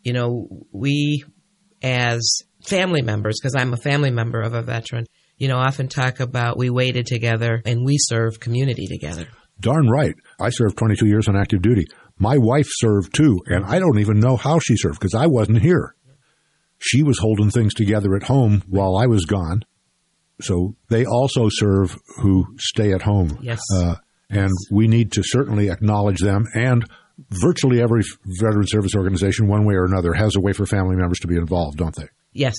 We as family members, because I'm a family member of a veteran, often talk about we waited together and we serve community together. Darn right. I served 22 years on active duty. My wife served too, and I don't even know how she served because I wasn't here. She was holding things together at home while I was gone. So they also serve who stay at home. Yes. And we need to certainly acknowledge them. And virtually every veteran service organization, one way or another, has a way for family members to be involved, don't they? Yes.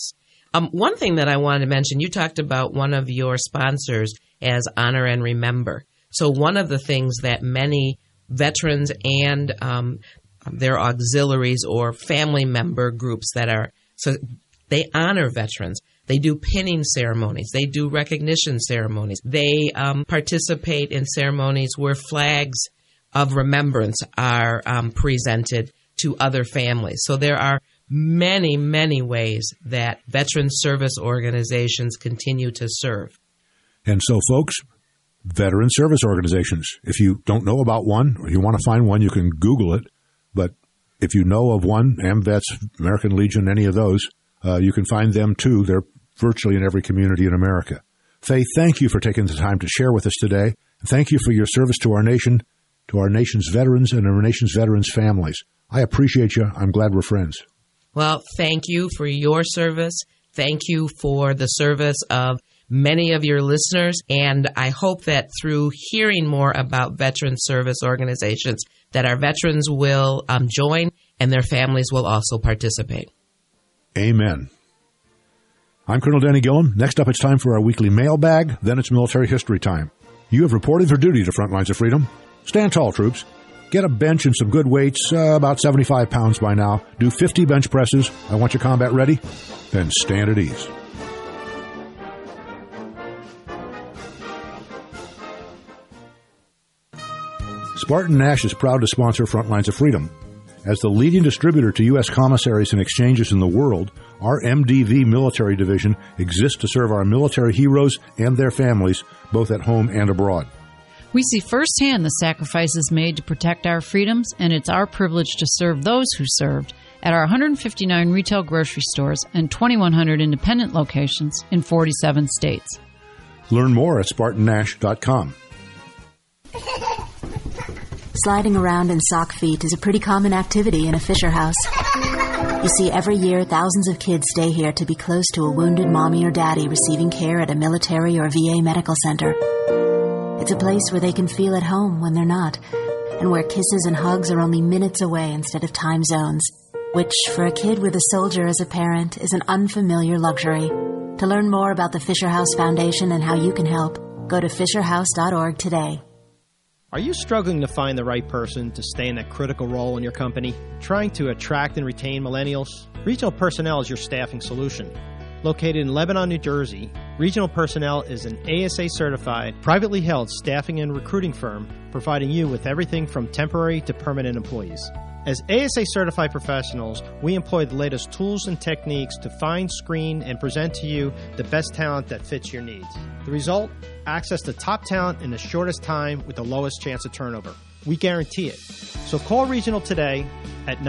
One thing that I wanted to mention, you talked about one of your sponsors as Honor and Remember. So one of the things that many veterans and their auxiliaries or family member groups that are, so they honor veterans. They do pinning ceremonies. They do recognition ceremonies. They participate in ceremonies where flags of remembrance are presented to other families. So there are many, many ways that veteran service organizations continue to serve. And so, folks, veteran service organizations, if you don't know about one or you want to find one, you can Google it. But if you know of one, AMVETS, American Legion, any of those, you can find them too. They're virtually in every community in America. Faye, thank you for taking the time to share with us today. Thank you for your service to our nation, to our nation's veterans and our nation's veterans' families. I appreciate you. I'm glad we're friends. Well, thank you for your service. Thank you for the service of many of your listeners. And I hope that through hearing more about veteran service organizations, that our veterans will join and their families will also participate. Amen. I'm Colonel Danny Gillum. Next up, it's time for our weekly mailbag. Then it's military history time. You have reported for duty to Front Lines of Freedom. Stand tall, troops. Get a bench and some good weights, about 75 pounds by now. Do 50 bench presses. I want you combat ready. Then stand at ease. Spartan Nash is proud to sponsor Front Lines of Freedom. As the leading distributor to U.S. commissaries and exchanges in the world, our MDV military division exists to serve our military heroes and their families, both at home and abroad. We see firsthand the sacrifices made to protect our freedoms, and it's our privilege to serve those who served at our 159 retail grocery stores and 2,100 independent locations in 47 states. Learn more at SpartanNash.com. Sliding around in sock feet is a pretty common activity in a Fisher House. You see, every year, thousands of kids stay here to be close to a wounded mommy or daddy receiving care at a military or VA medical center. It's a place where they can feel at home when they're not, and where kisses and hugs are only minutes away instead of time zones, which, for a kid with a soldier as a parent, is an unfamiliar luxury. To learn more about the Fisher House Foundation and how you can help, go to fisherhouse.org today. Are you struggling to find the right person to stay in that critical role in your company? Trying to attract and retain millennials? Regional Personnel is your staffing solution. Located in Lebanon, New Jersey, Regional Personnel is an ASA-certified, privately held staffing and recruiting firm providing you with everything from temporary to permanent employees. As ASA-certified professionals, we employ the latest tools and techniques to find, screen, and present to you the best talent that fits your needs. The result? Access to top talent in the shortest time with the lowest chance of turnover. We guarantee it. So call Regional today at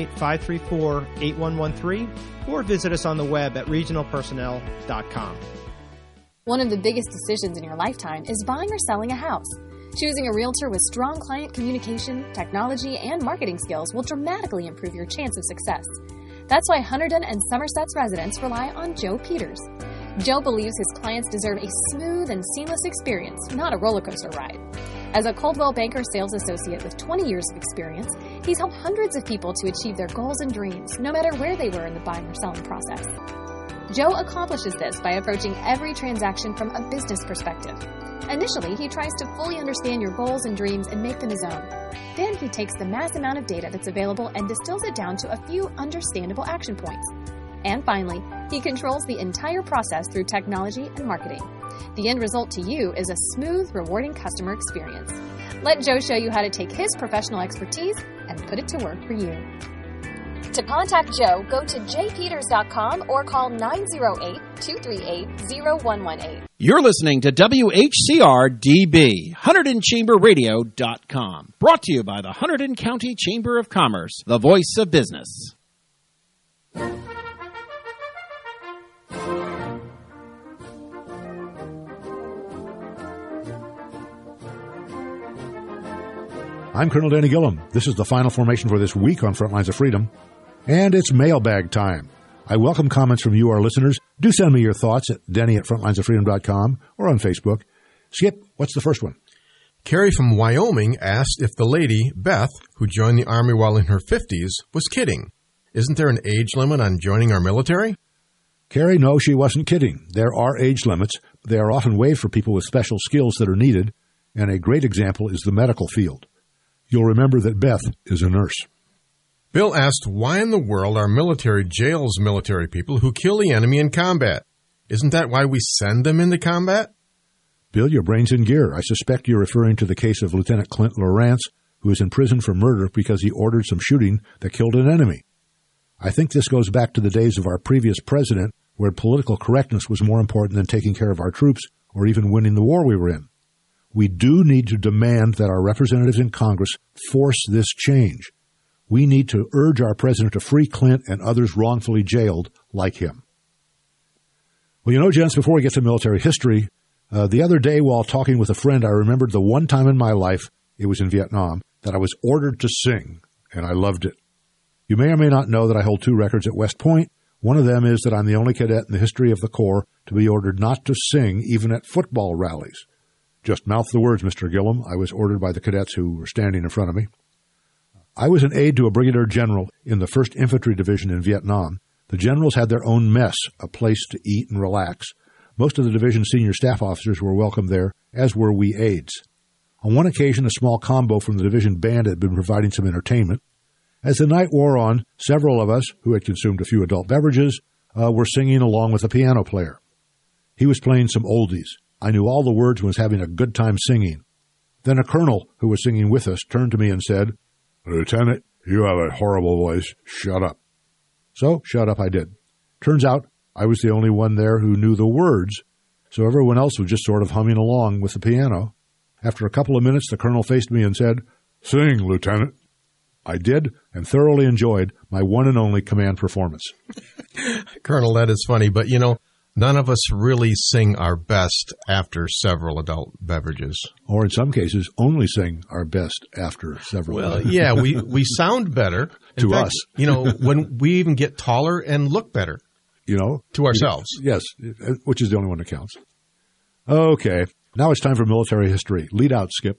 908-534-8113 or visit us on the web at regionalpersonnel.com. One of the biggest decisions in your lifetime is buying or selling a house. Choosing a realtor with strong client communication, technology, and marketing skills will dramatically improve your chance of success. That's why Hunterdon and Somerset's residents rely on Joe Peters. Joe believes his clients deserve a smooth and seamless experience, not a roller coaster ride. As a Coldwell Banker sales associate with 20 years of experience, he's helped hundreds of people to achieve their goals and dreams, no matter where they were in the buying or selling process. Joe accomplishes this by approaching every transaction from a business perspective. Initially, he tries to fully understand your goals and dreams and make them his own. Then he takes the mass amount of data that's available and distills it down to a few understandable action points. And finally, he controls the entire process through technology and marketing. The end result to you is a smooth, rewarding customer experience. Let Joe show you how to take his professional expertise and put it to work for you. To contact Joe, go to jpeters.com or call 908-238-0118. You're listening to WHCR-DB, HunterdonChamberRadio.com. Brought to you by the Hunterdon County Chamber of Commerce, the voice of business. I'm Colonel Danny Gillum. This is the final formation for this week on Front Lines of Freedom. And it's mailbag time. I welcome comments from you, our listeners. Do send me your thoughts at denny@frontlinesoffreedom.com or on Facebook. Skip, what's the first one? Carrie from Wyoming asked if the lady, Beth, who joined the Army while in her 50s, was kidding. Isn't there an age limit on joining our military? Carrie, no, she wasn't kidding. There are age limits. They are often waived for people with special skills that are needed, and a great example is the medical field. You'll remember that Beth is a nurse. Bill asked, why in the world our military jails military people who kill the enemy in combat? Isn't that why we send them into combat? Bill, your brain's in gear. I suspect you're referring to the case of Lieutenant Clint Lawrence, who is in prison for murder because he ordered some shooting that killed an enemy. I think this goes back to the days of our previous president, where political correctness was more important than taking care of our troops or even winning the war we were in. We do need to demand that our representatives in Congress force this change. We need to urge our president to free Clint and others wrongfully jailed like him. Well, you know, gents, before we get to military history, the other day while talking with a friend, I remembered the one time in my life, it was in Vietnam, that I was ordered to sing, and I loved it. You may or may not know that I hold 2 records at West Point. One of them is that I'm the only cadet in the history of the Corps to be ordered not to sing even at football rallies. Just mouth the words, Mr. Gillum. I was ordered by the cadets who were standing in front of me. I was an aide to a brigadier general in the 1st Infantry Division in Vietnam. The generals had their own mess, a place to eat and relax. Most of the division's senior staff officers were welcome there, as were we aides. On one occasion, a small combo from the division band had been providing some entertainment. As the night wore on, several of us, who had consumed a few adult beverages, were singing along with the piano player. He was playing some oldies. I knew all the words and was having a good time singing. Then a colonel who was singing with us turned to me and said, "Lieutenant, you have a horrible voice. Shut up." So, shut up I did. Turns out I was the only one there who knew the words, so everyone else was just sort of humming along with the piano. After a couple of minutes, the colonel faced me and said, "Sing, Lieutenant." I did, and thoroughly enjoyed my one and only command performance. Colonel, that is funny, but, you know, none of us really sing our best after several adult beverages. Or in some cases, only sing our best after several. Well, yeah, we sound better. To us. You know, when we even get taller and look better. You know? To ourselves. Yes, which is the only one that counts. Okay, now it's time for military history. Lead out, Skip.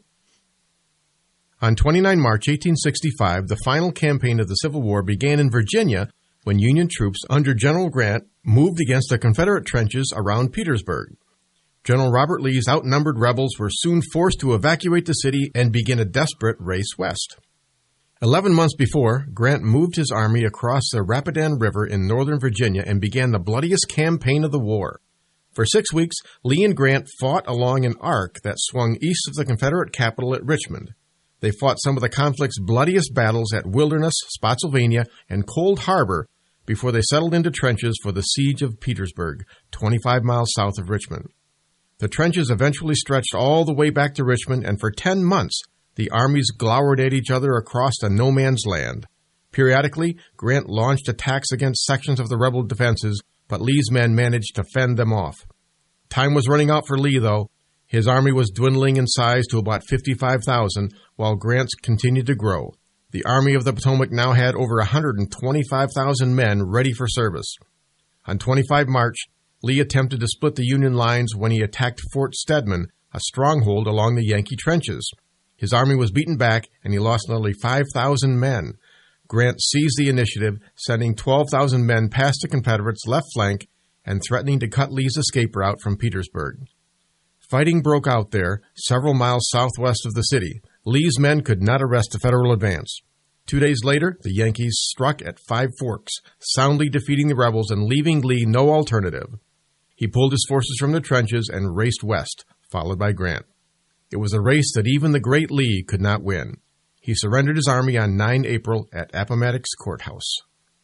On 29 March 1865, the final campaign of the Civil War began in Virginia when Union troops under General Grant moved against the Confederate trenches around Petersburg. General Robert Lee's outnumbered rebels were soon forced to evacuate the city and begin a desperate race west. 11 months before, Grant moved his army across the Rapidan River in northern Virginia and began the bloodiest campaign of the war. For 6 weeks, Lee and Grant fought along an arc that swung east of the Confederate capital at Richmond. They fought some of the conflict's bloodiest battles at Wilderness, Spotsylvania, and Cold Harbor before they settled into trenches for the siege of Petersburg, 25 miles south of Richmond. The trenches eventually stretched all the way back to Richmond, and for 10 months, the armies glowered at each other across a no-man's land. Periodically, Grant launched attacks against sections of the rebel defenses, but Lee's men managed to fend them off. Time was running out for Lee, though. His army was dwindling in size to about 55,000, while Grant's continued to grow. The Army of the Potomac now had over 125,000 men ready for service. On 25 March, Lee attempted to split the Union lines when he attacked Fort Stedman, a stronghold along the Yankee trenches. His army was beaten back, and he lost nearly 5,000 men. Grant seized the initiative, sending 12,000 men past the Confederates' left flank and threatening to cut Lee's escape route from Petersburg. Fighting broke out there, several miles southwest of the city. Lee's men could not arrest the Federal advance. 2 days later, the Yankees struck at Five Forks, soundly defeating the rebels and leaving Lee no alternative. He pulled his forces from the trenches and raced west, followed by Grant. It was a race that even the great Lee could not win. He surrendered his army on 9 April at Appomattox Courthouse.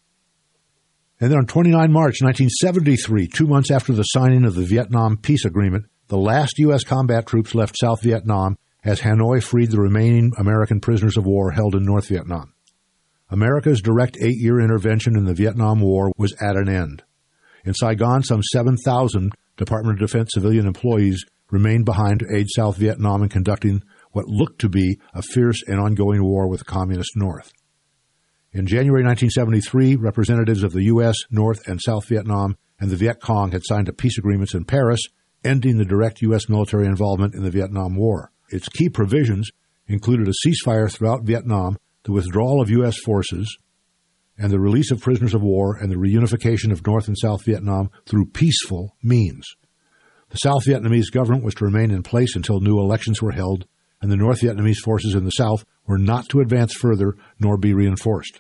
And then on 29 March 1973, 2 months after the signing of the Vietnam Peace Agreement, the last U.S. combat troops left South Vietnam as Hanoi freed the remaining American prisoners of war held in North Vietnam. America's direct 8-year intervention in the Vietnam War was at an end. In Saigon, some 7,000 Department of Defense civilian employees remained behind to aid South Vietnam in conducting what looked to be a fierce and ongoing war with the Communist North. In January 1973, representatives of the U.S., North, and South Vietnam and the Viet Cong had signed a peace agreement in Paris, ending the direct U.S. military involvement in the Vietnam War. Its key provisions included a ceasefire throughout Vietnam, the withdrawal of U.S. forces, and the release of prisoners of war and the reunification of North and South Vietnam through peaceful means. The South Vietnamese government was to remain in place until new elections were held, and the North Vietnamese forces in the South were not to advance further nor be reinforced.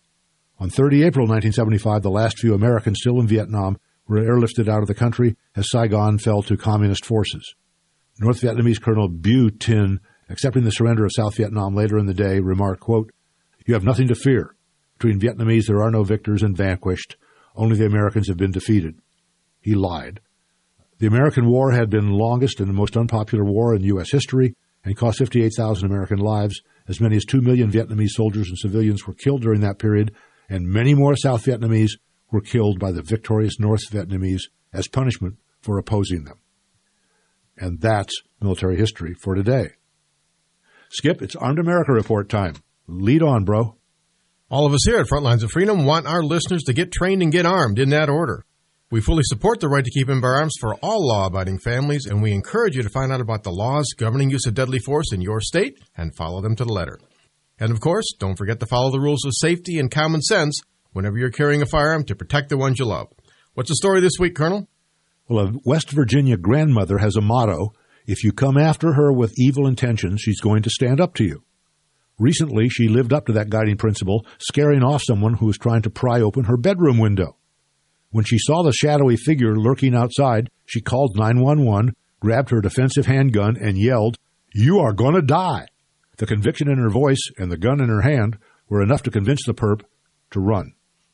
On 30 April 1975, the last few Americans still in Vietnam were airlifted out of the country as Saigon fell to Communist forces. North Vietnamese Colonel Bu Tin, accepting the surrender of South Vietnam later in the day, remarked, quote, "You have nothing to fear. Between Vietnamese there are no victors and vanquished. Only the Americans have been defeated." He lied. The American war had been the longest and the most unpopular war in U.S. history and cost 58,000 American lives. As many as 2 million Vietnamese soldiers and civilians were killed during that period, and many more South Vietnamese were killed by the victorious North Vietnamese as punishment for opposing them. And that's military history for today. Skip, it's Armed America Report time. Lead on, bro. All of us here at Frontlines of Freedom want our listeners to get trained and get armed in that order. We fully support the right to keep and bear arms for all law-abiding families, and we encourage you to find out about the laws governing use of deadly force in your state and follow them to the letter. And, of course, don't forget to follow the rules of safety and common sense whenever you're carrying a firearm to protect the ones you love. What's the story this week, Colonel? Well, a West Virginia grandmother has a motto: if you come after her with evil intentions, she's going to stand up to you. Recently, she lived up to that guiding principle, scaring off someone who was trying to pry open her bedroom window. When she saw the shadowy figure lurking outside, she called 911, grabbed her defensive handgun, and yelled, "You are going to die!" The conviction in her voice and the gun in her hand were enough to convince the perp to run.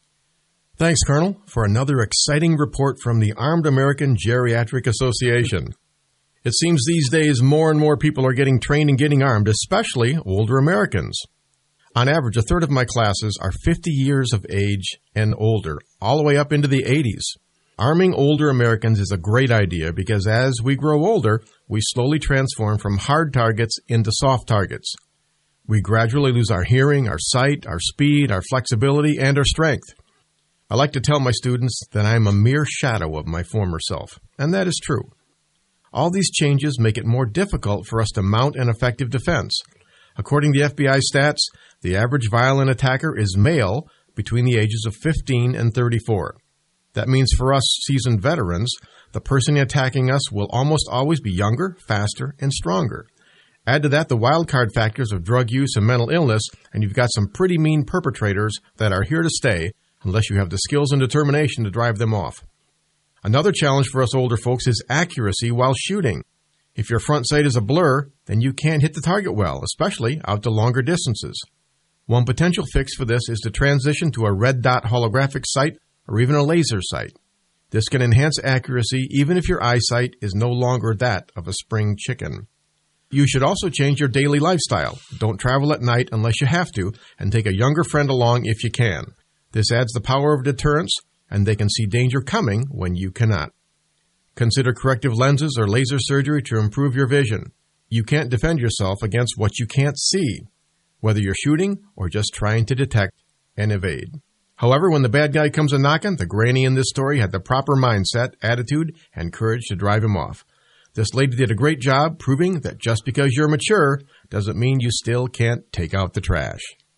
Thanks, Colonel, for another exciting report from the Armed American Geriatric Association. It seems these days more and more people are getting trained and getting armed, especially older Americans. On average, a third of my classes are 50 years of age and older, all the way up into the 80s. Arming older Americans is a great idea because as we grow older, we slowly transform from hard targets into soft targets. We gradually lose our hearing, our sight, our speed, our flexibility, and our strength. I like to tell my students that I am a mere shadow of my former self, and that is true. All these changes make it more difficult for us to mount an effective defense. According to FBI stats, the average violent attacker is male between the ages of 15 and 34. That means for us seasoned veterans, the person attacking us will almost always be younger, faster, and stronger. Add to that the wild card factors of drug use and mental illness, and you've got some pretty mean perpetrators that are here to stay unless you have the skills and determination to drive them off. Another challenge for us older folks is accuracy while shooting. If your front sight is a blur, then you can't hit the target well, especially out to longer distances. One potential fix for this is to transition to a red dot holographic sight or even a laser sight. This can enhance accuracy even if your eyesight is no longer that of a spring chicken. You should also change your daily lifestyle. Don't travel at night unless you have to, and take a younger friend along if you can. This adds the power of deterrence, and they can see danger coming when you cannot. Consider corrective lenses or laser surgery to improve your vision. You can't defend yourself against what you can't see, whether you're shooting or just trying to detect and evade. However, when the bad guy comes a-knocking, the granny in this story had the proper mindset, attitude, and courage to drive him off. This lady did a great job proving that just because you're mature doesn't mean you still can't take out the trash.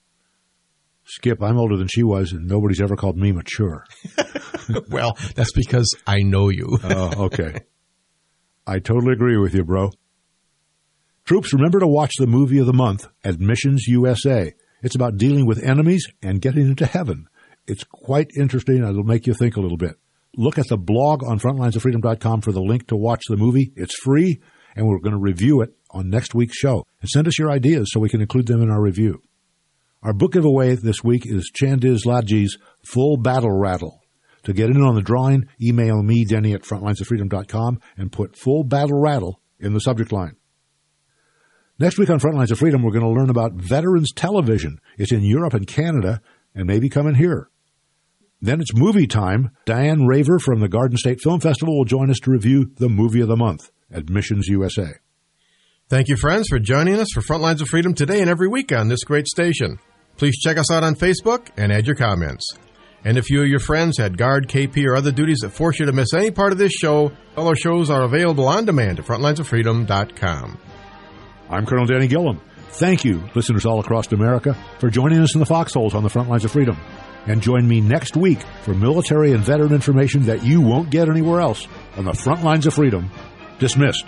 Skip, I'm older than she was, and nobody's ever called me mature. Well, that's because I know you. Oh, okay. I totally agree with you, bro. Troops, remember to watch the movie of the month, Admissions USA. It's about dealing with enemies and getting into heaven. It's quite interesting, and it'll make you think a little bit. Look at the blog on frontlinesoffreedom.com for the link to watch the movie. It's free, and we're going to review it on next week's show. And send us your ideas so we can include them in our review. Our book giveaway this week is Chandiz Ladji's Full Battle Rattle. To get in on the drawing, email me, Denny, at frontlinesoffreedom.com and put Full Battle Rattle in the subject line. Next week on Frontlines of Freedom, we're going to learn about Veterans Television. It's in Europe and Canada and maybe coming here. Then it's movie time. Diane Raver from the Garden State Film Festival will join us to review the movie of the month, Admissions USA. Thank you, friends, for joining us for Frontlines of Freedom today and every week on this great station. Please check us out on Facebook and add your comments. And if you or your friends had guard, KP, or other duties that force you to miss any part of this show, all our shows are available on demand at frontlinesoffreedom.com. I'm Colonel Danny Gillum. Thank you, listeners all across America, for joining us in the foxholes on the Front Lines of Freedom. And join me next week for military and veteran information that you won't get anywhere else on the front lines of freedom. Dismissed.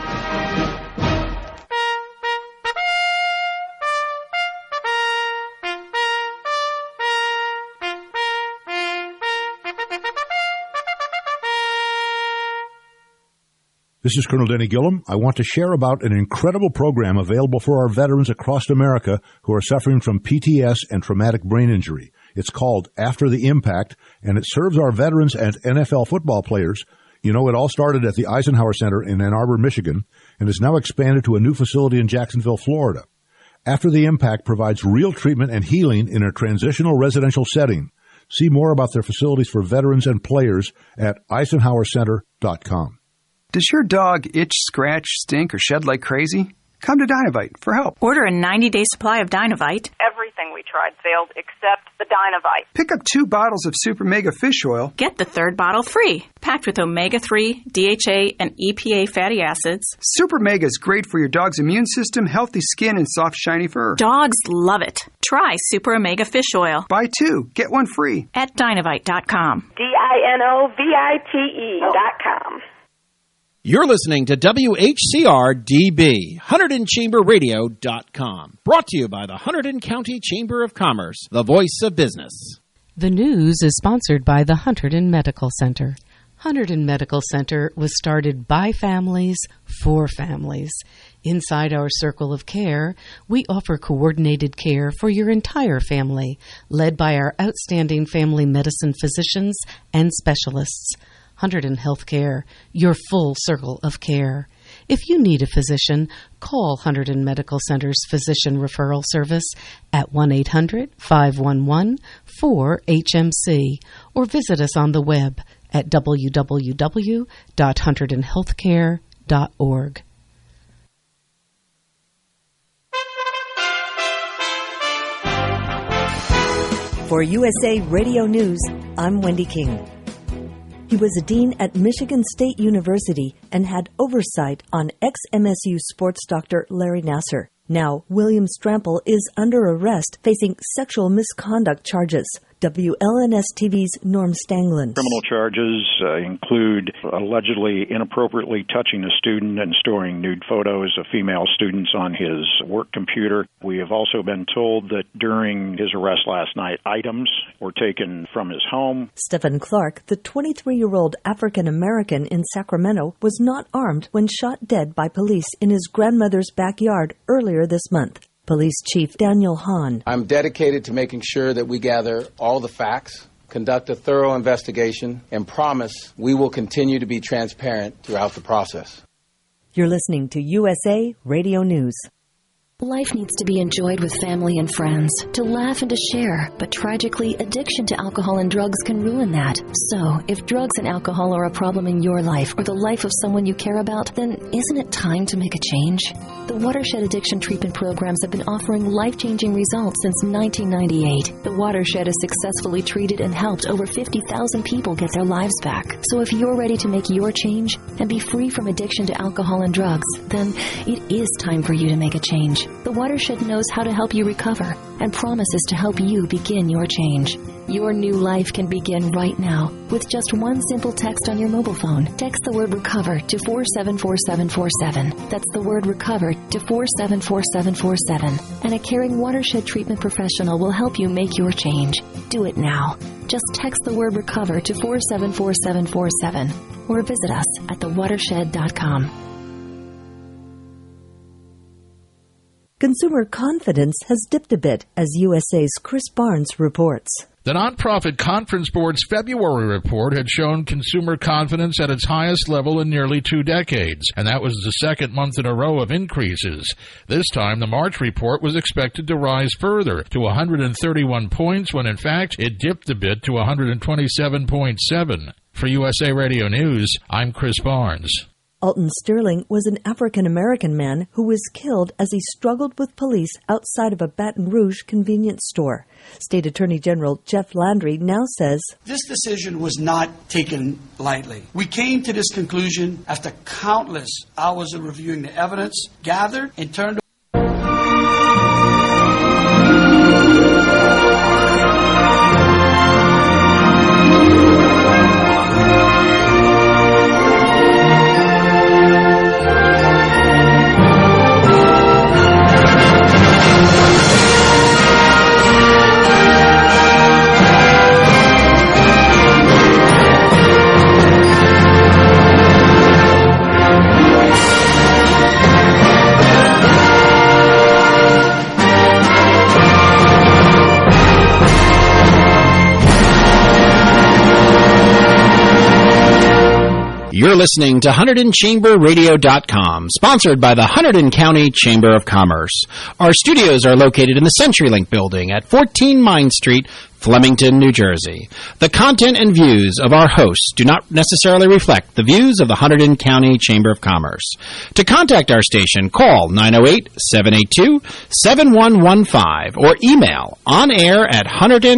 This is Colonel Denny Gillum. I want to share about an incredible program available for our veterans across America who are suffering from PTS and traumatic brain injury. It's called After the Impact, and it serves our veterans and NFL football players. You know, it all started at the Eisenhower Center in Ann Arbor, Michigan, and is now expanded to a new facility in Jacksonville, Florida. After the Impact provides real treatment and healing in a transitional residential setting. See more about their facilities for veterans and players at EisenhowerCenter.com. Does your dog itch, scratch, stink, or shed like crazy? Come to Dynovite for help. Order a 90-day supply of Dynovite. Everything we tried failed except the Dynovite. Pick up 2 bottles of Super Mega Fish Oil. Get the 3rd bottle free. Packed with omega-3, DHA, and EPA fatty acids. Super Mega is great for your dog's immune system, healthy skin, and soft, shiny fur. Dogs love it. Try Super Omega Fish Oil. Buy 2, get 1 free. At Dynovite.com. DINOVITE.com. You're listening to WHCR-DB, HunterdonChamberRadio.com. Brought to you by the Hunterdon County Chamber of Commerce, the voice of business. The news is sponsored by the Hunterdon Medical Center. Hunterdon Medical Center was started by families for families. Inside our circle of care, we offer coordinated care for your entire family, led by our outstanding family medicine physicians and specialists. Hunterdon Healthcare, your full circle of care. If you need a physician, call Hunterdon Medical Center's Physician Referral Service at 1-800-511-4HMC or visit us on the web at www.hunterdonhealthcare.org. For USA Radio News, I'm Wendy King. He was a dean at Michigan State University and had oversight on ex-MSU sports doctor Larry Nassar. Now, William Strample is under arrest facing sexual misconduct charges. WLNS-TV's Norm Stanglin. Criminal charges include allegedly inappropriately touching a student and storing nude photos of female students on his work computer. We have also been told that during his arrest last night, items were taken from his home. Stephen Clark, the 23-year-old African-American in Sacramento, was not armed when shot dead by police in his grandmother's backyard earlier this month. Police Chief Daniel Hahn. I'm dedicated to making sure that we gather all the facts, conduct a thorough investigation, and promise we will continue to be transparent throughout the process. You're listening to USA Radio News. Life needs to be enjoyed with family and friends, to laugh and to share. But tragically, addiction to alcohol and drugs can ruin that. So, if drugs and alcohol are a problem in your life or the life of someone you care about, then isn't it time to make a change? The Watershed Addiction Treatment Programs have been offering life-changing results since 1998. The Watershed has successfully treated and helped over 50,000 people get their lives back. So if you're ready to make your change and be free from addiction to alcohol and drugs, then it is time for you to make a change. The Watershed knows how to help you recover and promises to help you begin your change. Your new life can begin right now with just one simple text on your mobile phone. Text the word RECOVER to 474747. That's the word RECOVER to 474747. And a caring Watershed treatment professional will help you make your change. Do it now. Just text the word RECOVER to 474747 or visit us at thewatershed.com. Consumer confidence has dipped a bit, as USA's Chris Barnes reports. The Nonprofit Conference Board's February report had shown consumer confidence at its highest level in nearly 2 decades, and that was the second month in a row of increases. This time, the March report was expected to rise further to 131 points, when in fact it dipped a bit to 127.7. For USA Radio News, I'm Chris Barnes. Alton Sterling was an African-American man who was killed as he struggled with police outside of a Baton Rouge convenience store. State Attorney General Jeff Landry now says, "This decision was not taken lightly. We came to this conclusion after countless hours of reviewing the evidence gathered and turned You're listening to HunterdonChamberRadio.com, sponsored by the Hunterdon County Chamber of Commerce. Our studios are located in the CenturyLink building at 14 Mine Street, Flemington, New Jersey. The content and views of our hosts do not necessarily reflect the views of the Hunterdon County Chamber of Commerce. To contact our station, call 908-782-7115 or email onair@Hunterdon